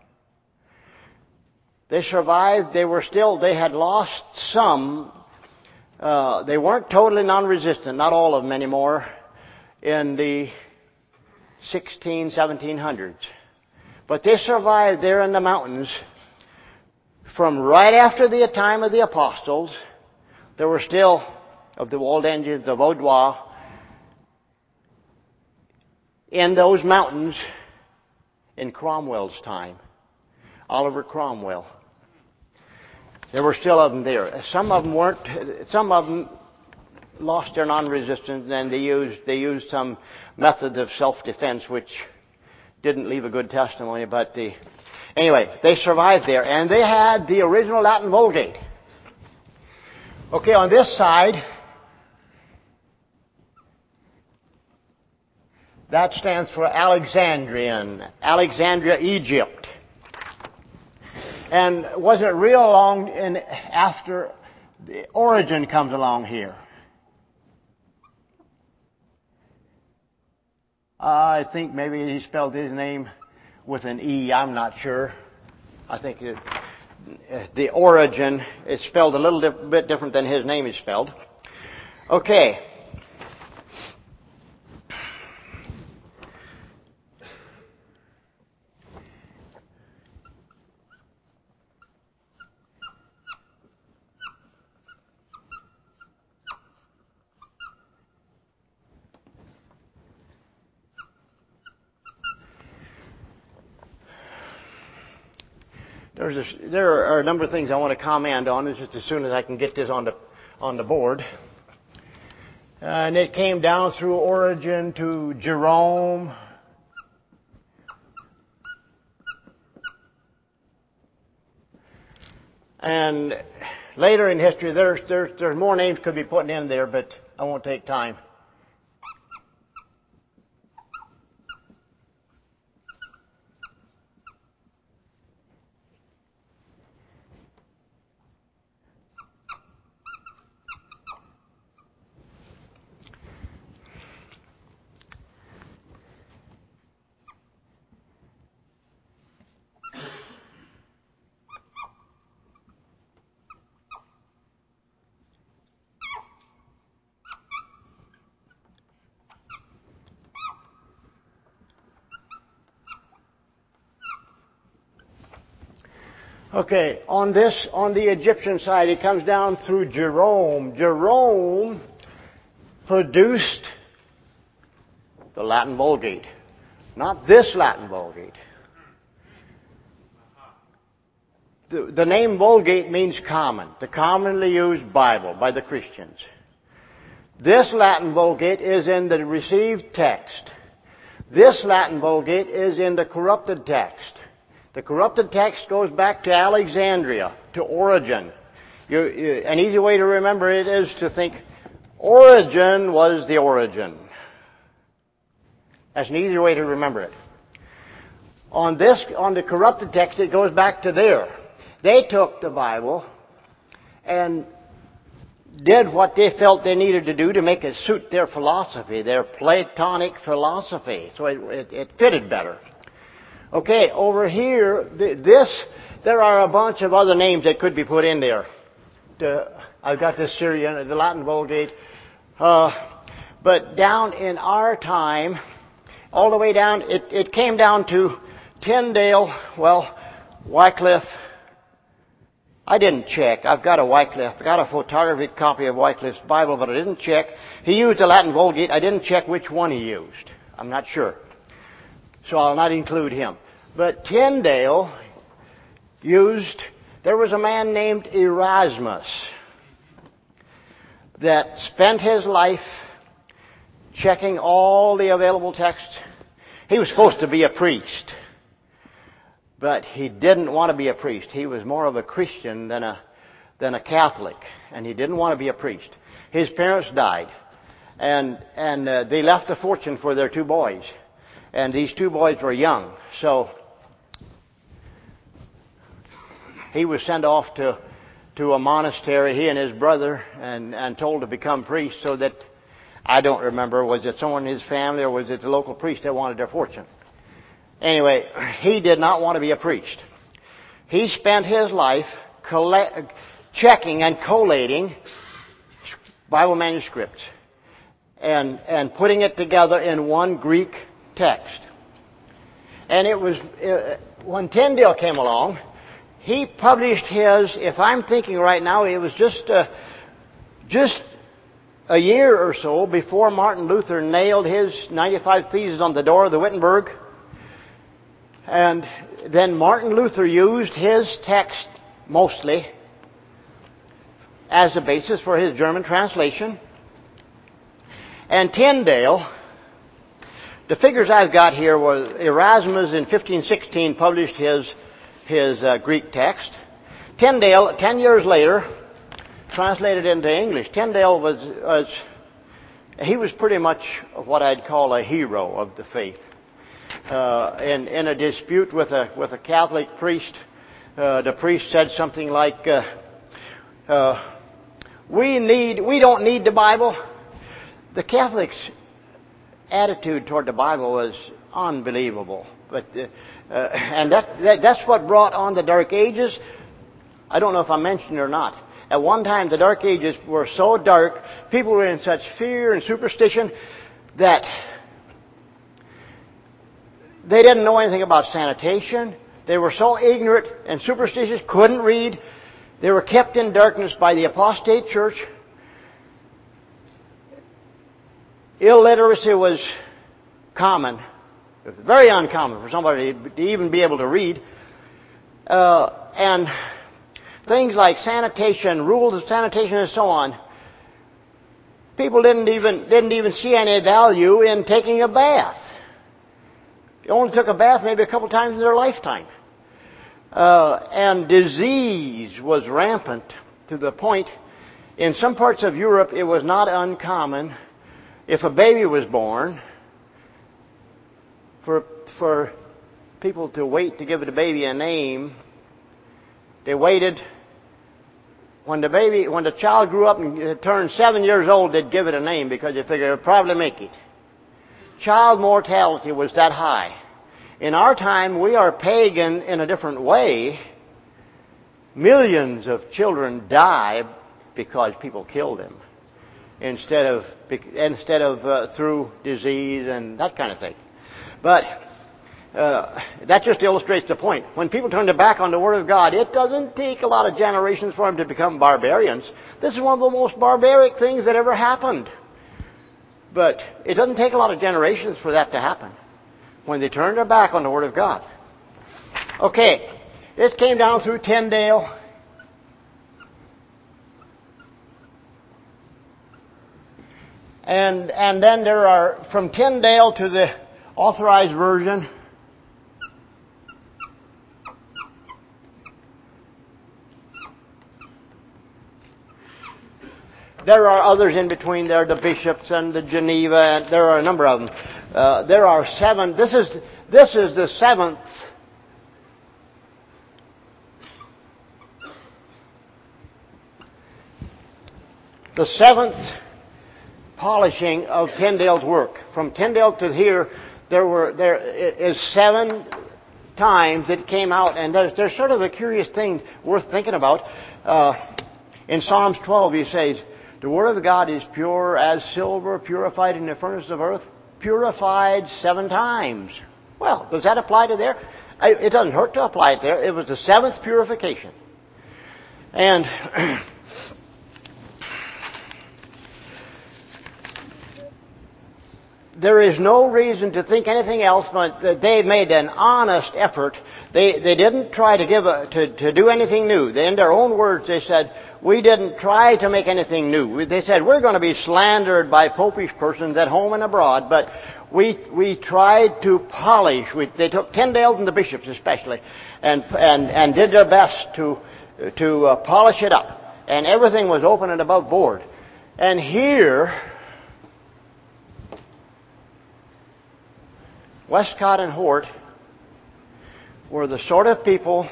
They survived. They were still, they had lost some. Uh, they weren't totally non-resistant, not all of them anymore, in the sixteen, seventeen hundreds. But they survived there in the mountains from right after the time of the apostles. There were still, of the Waldensians, the Vaudois, in those mountains in Cromwell's time. Oliver Cromwell. There were still of them there. Some of them weren't, some of them lost their non-resistance and they used, they used some methods of self-defense which didn't leave a good testimony, but the, anyway, they survived there and they had the original Latin Vulgate. Okay, on this side, that stands for Alexandrian, Alexandria, Egypt. And wasn't real long in after the Origen comes along here. I think maybe he spelled his name with an E. I'm not sure. I think it, the Origen is spelled a little dif- bit different than his name is spelled. Okay. There's a, there are a number of things I want to comment on just as soon as I can get this on the, on the board. Uh, and it came down through Origen to Jerome. And later in history, there's, there's, there's more names could be put in there, but I won't take time. Okay, on this, on the Egyptian side, it comes down through Jerome. Jerome produced the Latin Vulgate. Not this Latin Vulgate. The, the name Vulgate means common, the commonly used Bible by the Christians. This Latin Vulgate is in the received text. This Latin Vulgate is in the corrupted text. The corrupted text goes back to Alexandria, to Origen. You, you, an easy way to remember it is to think Origen was the origin. That's an easier way to remember it. On this, on the corrupted text, it goes back to there. They took the Bible and did what they felt they needed to do to make it suit their philosophy, their Platonic philosophy. So it, it, it fitted better. Okay, over here, this, there are a bunch of other names that could be put in there. The, I've got the Syrian, the Latin Vulgate. Uh, but down in our time, all the way down, it, it came down to Tyndale, well, Wycliffe. I didn't check. I've got a Wycliffe. I've got a photographic copy of Wycliffe's Bible, but I didn't check. He used the Latin Vulgate. I didn't check which one he used. I'm not sure. So I'll not include him. But Tyndale used, there was a man named Erasmus that spent his life checking all the available texts. He was supposed to be a priest, but he didn't want to be a priest. He was more of a Christian than a, than a Catholic, and he didn't want to be a priest. His parents died, and, and uh, they left a fortune for their two boys. And these two boys were young, so he was sent off to, to a monastery, he and his brother, and, and told to become priests so that, I don't remember, was it someone in his family or was it the local priest that wanted their fortune? Anyway, he did not want to be a priest. He spent his life collect, checking and collating Bible manuscripts and, and putting it together in one Greek text. And it was, uh, when Tyndale came along, he published his, if I'm thinking right now, it was just, uh, just a year or so before Martin Luther nailed his ninety-five Theses on the door of the Wittenberg. And then Martin Luther used his text mostly as the basis for his German translation. And Tyndale, the figures I've got here were Erasmus in fifteen sixteen published his, his uh, Greek text. Tyndale, ten years later, translated into English. Tyndale was, was, he was pretty much what I'd call a hero of the faith. Uh, in, in a dispute with a, with a Catholic priest, uh, the priest said something like, uh, uh, we need, we don't need the Bible. The Catholics' attitude toward the Bible was unbelievable. But, uh, uh, and that, that, that's what brought on the Dark Ages. I don't know if I mentioned it or not. At one time, the Dark Ages were so dark, people were in such fear and superstition that they didn't know anything about sanitation. They were so ignorant and superstitious, couldn't read. They were kept in darkness by the apostate church. Illiteracy was common. It was very uncommon for somebody to even be able to read. Uh, and things like sanitation, rules of sanitation and so on, people didn't even, didn't even see any value in taking a bath. They only took a bath maybe a couple times in their lifetime. Uh, and disease was rampant to the point, in some parts of Europe, it was not uncommon, if a baby was born, for, for people to wait to give the baby a name. They waited. When the baby, when the child grew up and turned seven years old, they'd give it a name because they figured it would probably make it. Child mortality was that high. In our time, we are pagan in a different way. Millions of children die because people kill them, instead of instead of uh, through disease and that kind of thing. But Uh, that just illustrates the point. When people turn their back on the Word of God, it doesn't take a lot of generations for them to become barbarians. This is one of the most barbaric things that ever happened. But it doesn't take a lot of generations for that to happen, when they turn their back on the Word of God. Okay, this came down through Tyndale. And, and then there are, from Tyndale to the Authorized Version, there are others in between there, the bishops and the Geneva, and there are a number of them. Uh, there are seven. This is this is the seventh. The seventh polishing of Tyndale's work. From Tyndale to here, there were there is seven times it came out, and there's there's sort of a curious thing worth thinking about. Uh, in Psalms twelve, he says, "The Word of God is pure as silver, purified in the furnace of earth, purified seven times." Well, does that apply to there? It doesn't hurt to apply it there. It was the seventh purification. And there is no reason to think anything else but that they made an honest effort. They they didn't try to give a, to, to do anything new. In their own words, they said, "We didn't try to make anything new." They said, "We're going to be slandered by popish persons at home and abroad, but we we tried to polish." We, they took Tyndale and the bishops especially, and and and did their best to to uh, polish it up, and everything was open and above board. And here, Westcott and Hort were the sort of people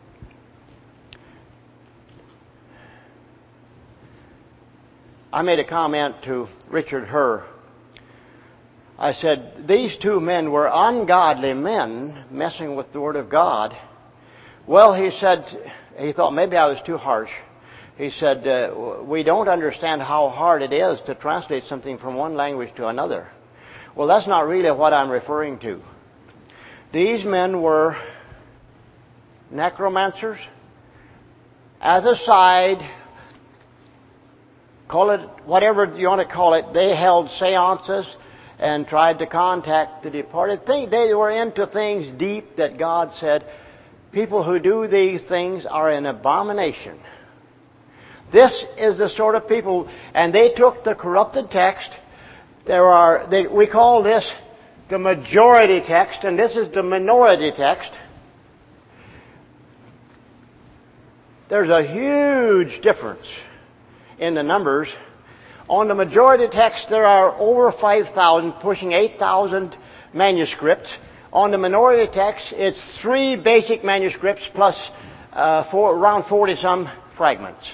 I made a comment to Richard Herr. I said, these two men were ungodly men messing with the Word of God. Well, he said, he thought maybe I was too harsh. He said, uh, we don't understand how hard it is to translate something from one language to another. Well, that's not really what I'm referring to. These men were necromancers. As a side, call it whatever you want to call it, they held seances and tried to contact the departed. They were into things deep that God said, people who do these things are an abomination. This is the sort of people, and they took the corrupted text. There are, they, we call this the majority text, and this is the minority text. There's a huge difference in the numbers. On the majority text, there are over five thousand, pushing eight thousand manuscripts. On the minority text, it's three basic manuscripts plus uh, four, around forty-some fragments.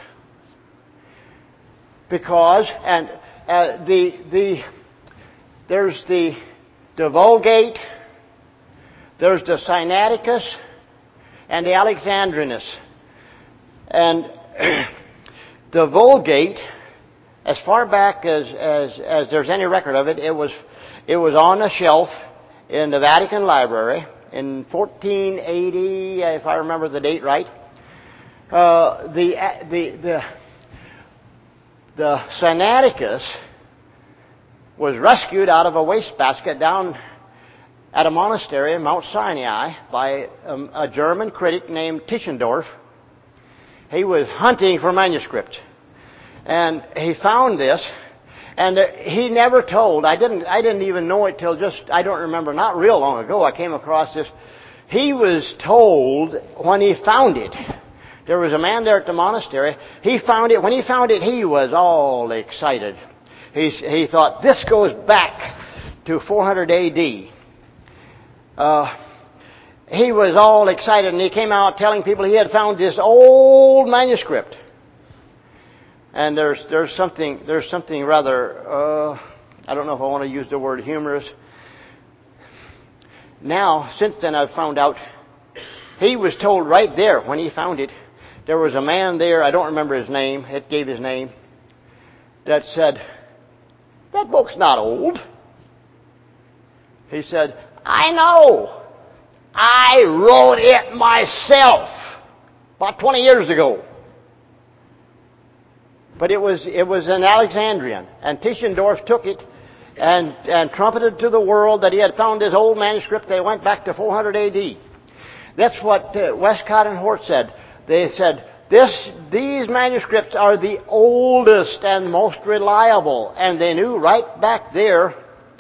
Because, and uh, the the there's the the Vulgate, there's the Sinaiticus, and the Alexandrinus. And the Vulgate, as far back as, as as there's any record of it, it was it was on a shelf in the Vatican Library in fourteen eighty, if I remember the date right. Uh, the the the the Sinaiticus was rescued out of a wastebasket down at a monastery in Mount Sinai by um, a German critic named Tischendorf. He was hunting for manuscript, and he found this, and he never told. I didn't. I didn't even know it till just. I don't remember. Not real long ago, I came across this. He was told when he found it. There was a man there at the monastery. He found it. When he found it, he was all excited. He he thought this goes back to four hundred A D. Uh, he was all excited, and he came out telling people he had found this old manuscript. And there's there's something there's something rather uh, I don't know if I want to use the word humorous. Now, since then, I've found out he was told right there when he found it. There was a man there, I don't remember his name. It gave his name. That said, "That book's not old." He said, "I know. I wrote it myself about twenty years ago. But it was it was an Alexandrian, and Tischendorf took it and and trumpeted to the world that he had found his old manuscript. They went back to four hundred A D. That's what uh, Westcott and Hort said. They said, this, these manuscripts are the oldest and most reliable. And they knew right back there,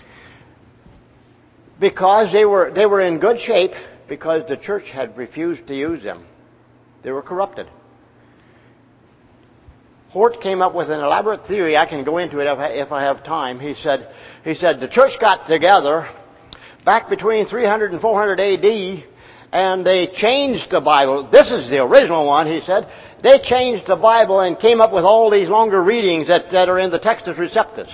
because they were, they were in good shape, because the church had refused to use them. They were corrupted. Hort came up with an elaborate theory. I can go into it if I, if I have time. He said, he said the church got together back between three hundred and four hundred A D, and they changed the Bible. This is the original one, he said. They changed the Bible and came up with all these longer readings that, that are in the Textus Receptus.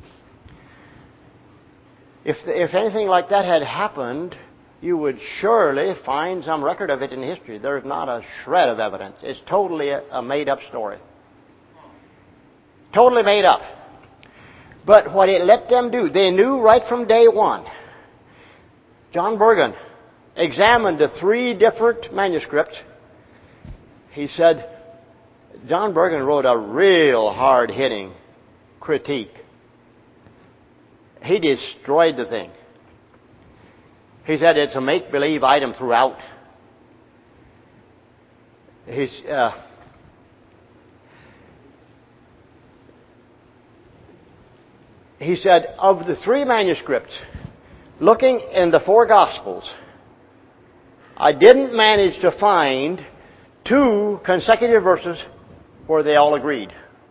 If, if anything like that had happened, you would surely find some record of it in history. There's not a shred of evidence. It's totally a, a made-up story. Totally made up. But what it let them do, they knew right from day one. John Burgon examined the three different manuscripts. He said, John Burgon wrote a real hard-hitting critique. He destroyed the thing. He said it's a make-believe item throughout. He's, uh, he said, of the three manuscripts, looking in the four Gospels, I didn't manage to find two consecutive verses where they all agreed.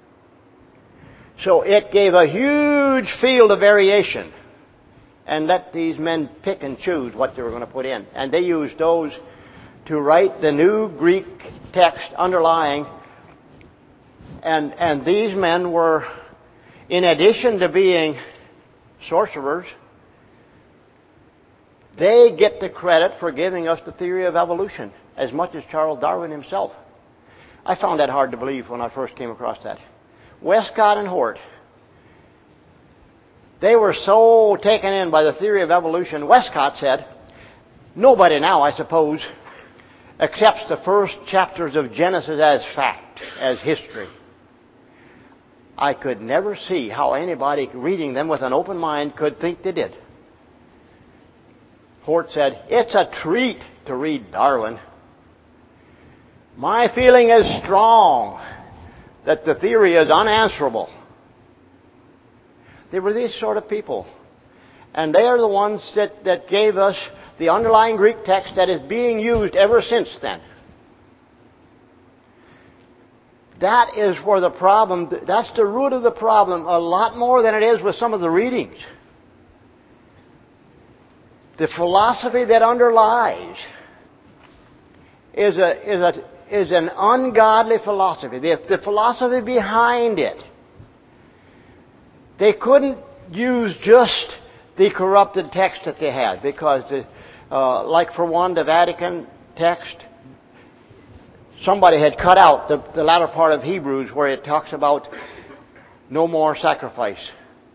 So it gave a huge field of variation and let these men pick and choose what they were going to put in. And they used those to write the new Greek text underlying. And, and these men were, in addition to being sorcerers, they get the credit for giving us the theory of evolution as much as Charles Darwin himself. I found that hard to believe when I first came across that. Westcott and Hort, they were so taken in by the theory of evolution. Westcott said, nobody now, I suppose, accepts the first chapters of Genesis as fact, as history. I could never see how anybody reading them with an open mind could think they did. Hort said, it's a treat to read Darwin. My feeling is strong that the theory is unanswerable. They were these sort of people. And they are the ones that, that gave us the underlying Greek text that is being used ever since then. That is where the problem, that's the root of the problem, a lot more than it is with some of the readings. The philosophy that underlies is a is a is an ungodly philosophy. The, the philosophy behind it. They couldn't use just the corrupted text that they had because, the, uh, like for one, the Vatican text, somebody had cut out the, the latter part of Hebrews where it talks about no more sacrifice.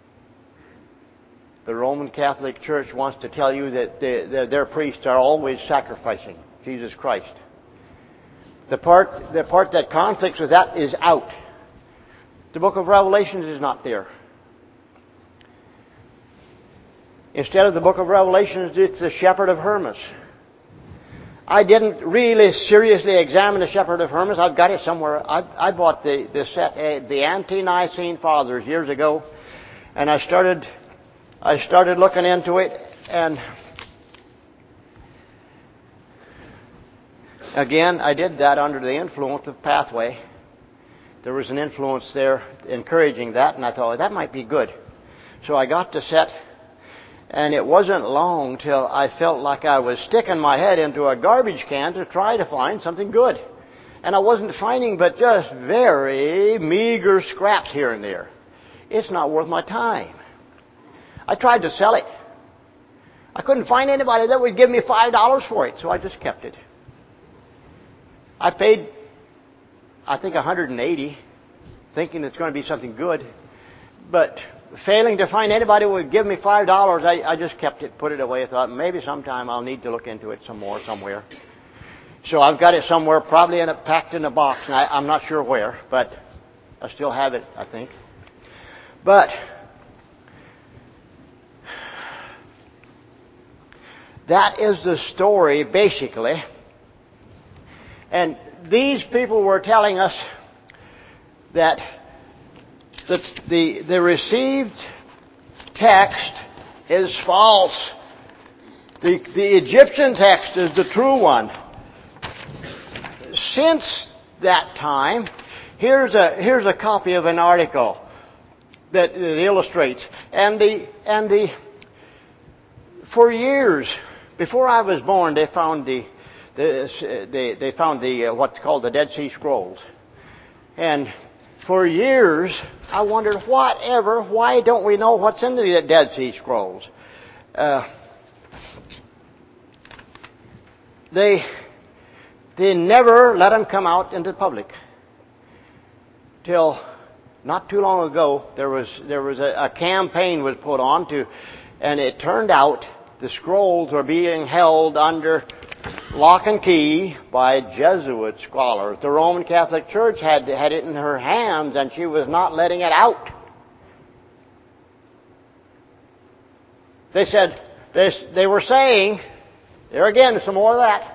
The Roman Catholic Church wants to tell you that they, their, their priests are always sacrificing Jesus Christ. The part, the part that conflicts with that is out. The book of Revelations is not there. Instead of the book of Revelations, it's the Shepherd of Hermas. I didn't really seriously examine the Shepherd of Hermas. I've got it somewhere. I, I bought the, the set, uh, the Ante-Nicene Fathers years ago, and I started... I started looking into it, and again, I did that under the influence of Pathway. There was an influence there encouraging that, and I thought, well, that might be good. So I got the set, and it wasn't long till I felt like I was sticking my head into a garbage can to try to find something good. And I wasn't finding but just very meager scraps here and there. It's not worth my time. I tried to sell it. I couldn't find anybody that would give me five dollars for it, so I just kept it. I paid, I think, one hundred eighty dollars, thinking it's going to be something good. But failing to find anybody who would give me five dollars, I, I just kept it, put it away. I thought maybe sometime I'll need to look into it some more somewhere. So I've got it somewhere, probably in a, packed in a box, and I, I'm not sure where, but I still have it, I think. But that is the story, basically. And these people were telling us that the, the, the received text is false. The, the Egyptian text is the true one. Since that time, here's a, here's a copy of an article that, that illustrates. And the, and the, for years, before I was born, they found the, the they, they found the, uh, what's called the Dead Sea Scrolls. And for years, I wondered, whatever, why don't we know what's in the Dead Sea Scrolls? Uh, they, they never let them come out into the public. Till not too long ago, there was, there was a, a campaign was put on to, and it turned out the scrolls were being held under lock and key by Jesuit scholars. The Roman Catholic Church had, had it in her hands, and she was not letting it out. They said, they, they were saying, there again, some more of that.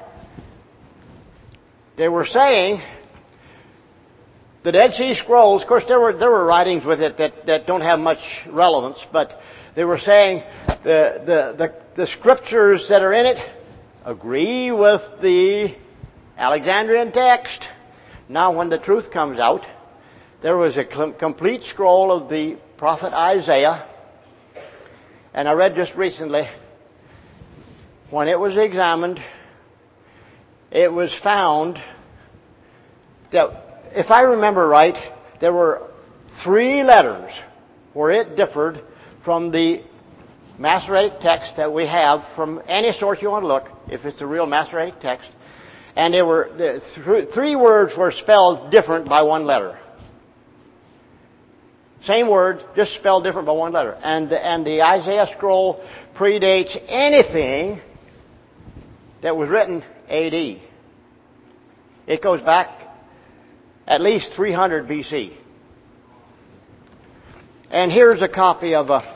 They were saying, the Dead Sea Scrolls, of course there were, there were writings with it that, that don't have much relevance, but they were saying the, the, the, the scriptures that are in it agree with the Alexandrian text. Now when the truth comes out, there was a complete scroll of the prophet Isaiah. And I read just recently, when it was examined, it was found that, if I remember right, there were three letters where it differed from the Masoretic text that we have from any source you want to look, if it's a real Masoretic text. And there were the three words were spelled different by one letter. Same word, just spelled different by one letter. And the, and the Isaiah scroll predates anything that was written A D. It goes back at least three hundred B C. And here's a copy of a...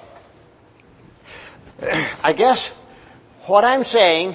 I guess what I'm saying,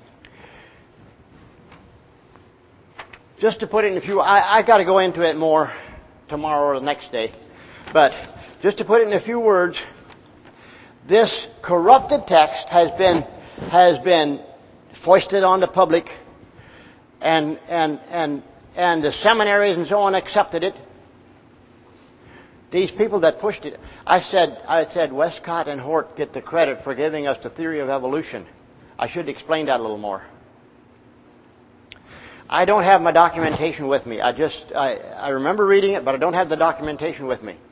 just to put it in a few... I, I got to go into it more tomorrow or the next day. But just to put it in a few words, this corrupted text has been has been foisted on the public, and and and and the seminaries and so on accepted it. These people that pushed it, I said, I said Westcott and Hort get the credit for giving us the theory of evolution. I should explain that a little more. I don't have my documentation with me. I just, I, I remember reading it, but I don't have the documentation with me.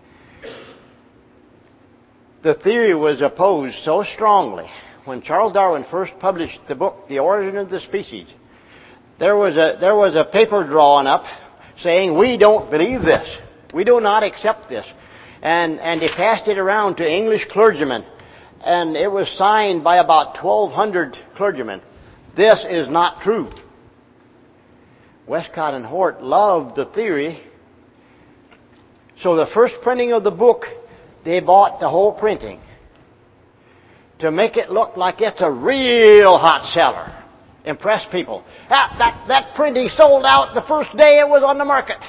The theory was opposed so strongly when Charles Darwin first published the book, The Origin of the Species. There was a, there was a paper drawn up saying, we don't believe this. We do not accept this. And, and they passed it around to English clergymen. And it was signed by about twelve hundred clergymen. This is not true. Westcott and Hort loved the theory. So the first printing of the book, they bought the whole printing to make it look like it's a real hot seller. Impress people. That, that, that printing sold out the first day it was on the market.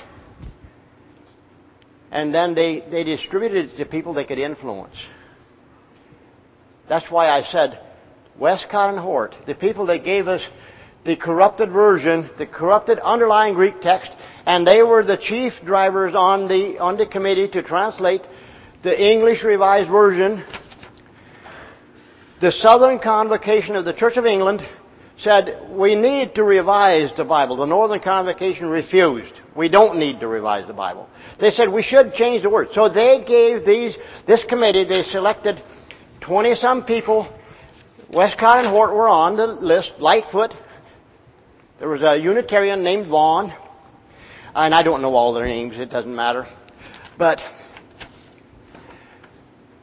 And then they, they distributed it to people they could influence. That's why I said, Westcott and Hort, the people that gave us the corrupted version, the corrupted underlying Greek text, and they were the chief drivers on the, on the committee to translate the English Revised Version. The Southern Convocation of the Church of England said, we need to revise the Bible. The Northern Convocation refused. We don't need to revise the Bible. They said we should change the word. So they gave these, this committee, they selected twenty-some people. Westcott and Hort were on the list, Lightfoot. There was a Unitarian named Vaughan. And I don't know all their names, it doesn't matter. But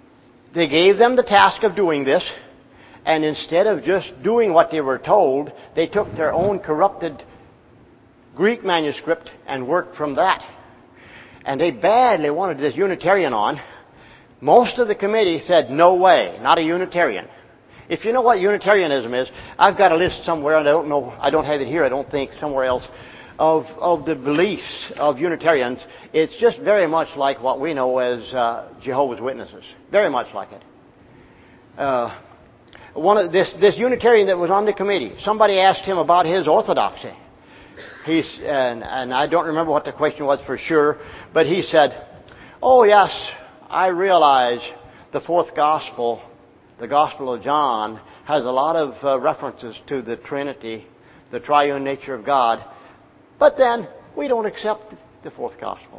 They gave them the task of doing this, and instead of just doing what they were told, they took their own corrupted Greek manuscript and worked from that. And they badly wanted this Unitarian on. Most of the committee said, no way, not a Unitarian. If you know what Unitarianism is, I've got a list somewhere, and I don't know, I don't have it here, I don't think, somewhere else, of, of the beliefs of Unitarians. It's just very much like what we know as uh, Jehovah's Witnesses. Very much like it. Uh, one of this, this Unitarian that was on the committee, somebody asked him about his orthodoxy. He's, and, and I don't remember what the question was for sure, but he said, oh yes, I realize the fourth gospel, the Gospel of John, has a lot of uh, references to the Trinity, the triune nature of God, but then we don't accept the fourth gospel.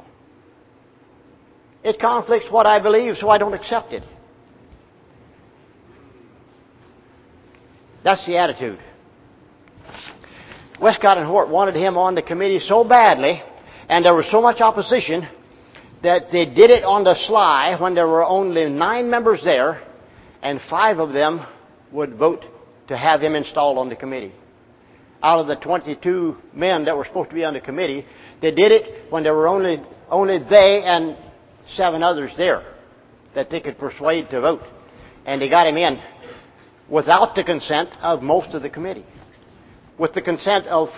It conflicts what I believe, so I don't accept it. That's the attitude. Westcott and Hort wanted him on the committee so badly, and there was so much opposition, that they did it on the sly when there were only nine members there, and five of them would vote to have him installed on the committee. Out of the twenty-two men that were supposed to be on the committee, they did it when there were only only they and seven others there that they could persuade to vote. And they got him in without the consent of most of the committee. With the consent of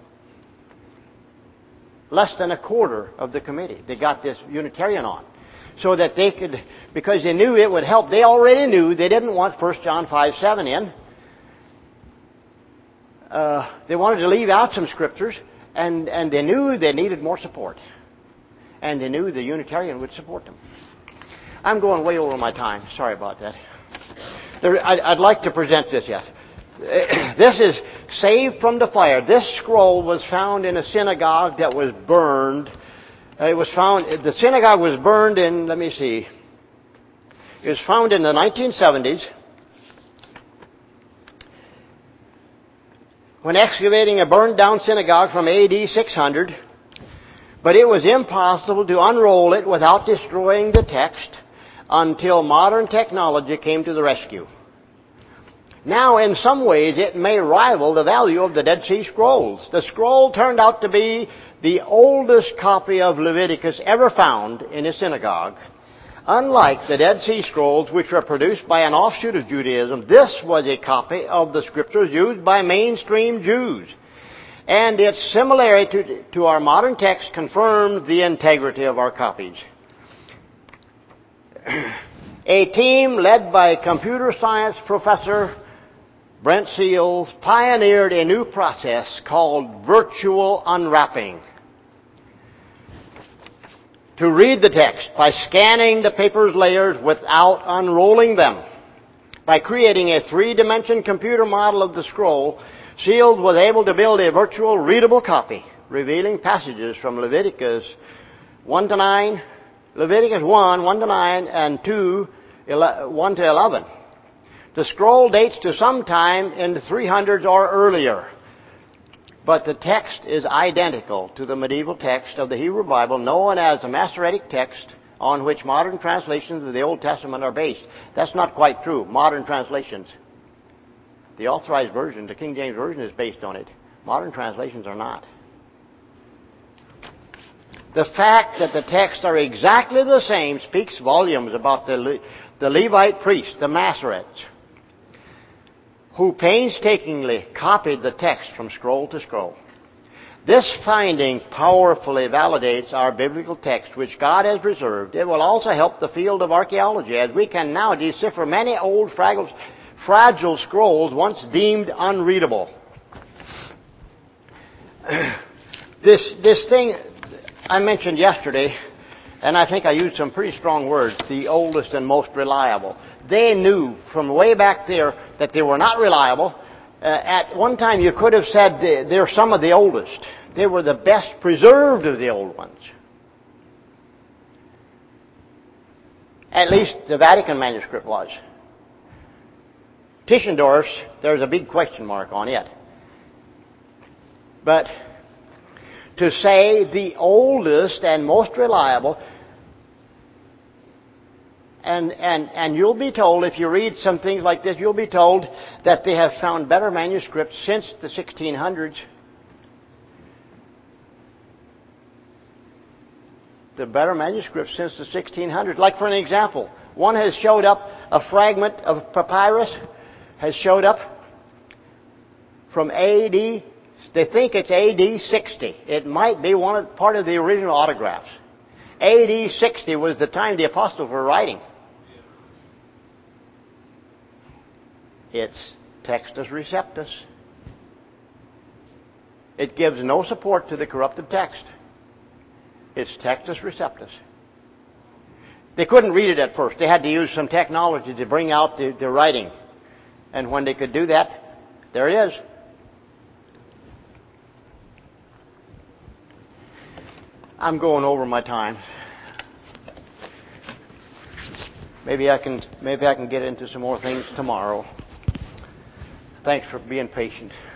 less than a quarter of the committee. They got this Unitarian on. So that they could, because they knew it would help. They already knew they didn't want First John five seven in. Uh, they wanted to leave out some scriptures, and, and they knew they needed more support. And they knew the Unitarian would support them. I'm going way over my time. Sorry about that. There, I'd, I'd like to present this, yes. This is Saved from the Fire. This scroll was found in a synagogue that was burned. It was found, the synagogue was burned in, let me see, it was found in the nineteen seventies. When excavating a burned down synagogue from A D six hundred. But it was impossible to unroll it without destroying the text until modern technology came to the rescue. Now, in some ways, it may rival the value of the Dead Sea Scrolls. The scroll turned out to be the oldest copy of Leviticus ever found in a synagogue. Unlike the Dead Sea Scrolls, which were produced by an offshoot of Judaism, this was a copy of the Scriptures used by mainstream Jews. And its similarity to, to our modern text confirms the integrity of our copies. A team led by computer science professor Brent Seals pioneered a new process called virtual unwrapping. To read the text by scanning the paper's layers without unrolling them. By creating a three-dimension computer model of the scroll, Seals was able to build a virtual readable copy, revealing passages from Leviticus one to nine, Leviticus one, one to nine, and two, one to eleven. The scroll dates to sometime in the three hundreds or earlier. But the text is identical to the medieval text of the Hebrew Bible, known as the Masoretic text, on which modern translations of the Old Testament are based. That's not quite true. Modern translations. The Authorized Version, the King James Version, is based on it. Modern translations are not. The fact that the texts are exactly the same speaks volumes about the, Le- the Levite priests, the Masoretes, who painstakingly copied the text from scroll to scroll. This finding powerfully validates our biblical text, which God has preserved. It will also help the field of archaeology, as we can now decipher many old fragile, fragile scrolls once deemed unreadable. This, this thing I mentioned yesterday, and I think I used some pretty strong words, the oldest and most reliable. They knew from way back there that they were not reliable. Uh, at one time you could have said they, they're some of the oldest. They were the best preserved of the old ones. At least the Vatican manuscript was. Tischendorf's, there's a big question mark on it. But to say the oldest and most reliable, And, and, and you'll be told, if you read some things like this, you'll be told that they have found better manuscripts since the sixteen hundreds. The better manuscripts since the sixteen hundreds. Like for an example, one has showed up, a fragment of papyrus has showed up from A D, they think it's A D sixty. It might be one of, part of the original autographs. A D sixty was the time the apostles were writing. It's Textus Receptus. It gives no support to the corrupted text. It's Textus Receptus. They couldn't read it at first. They had to use some technology to bring out the, the writing. And when they could do that, there it is. I'm going over my time. Maybe I can maybe I can get into some more things tomorrow. Thanks for being patient.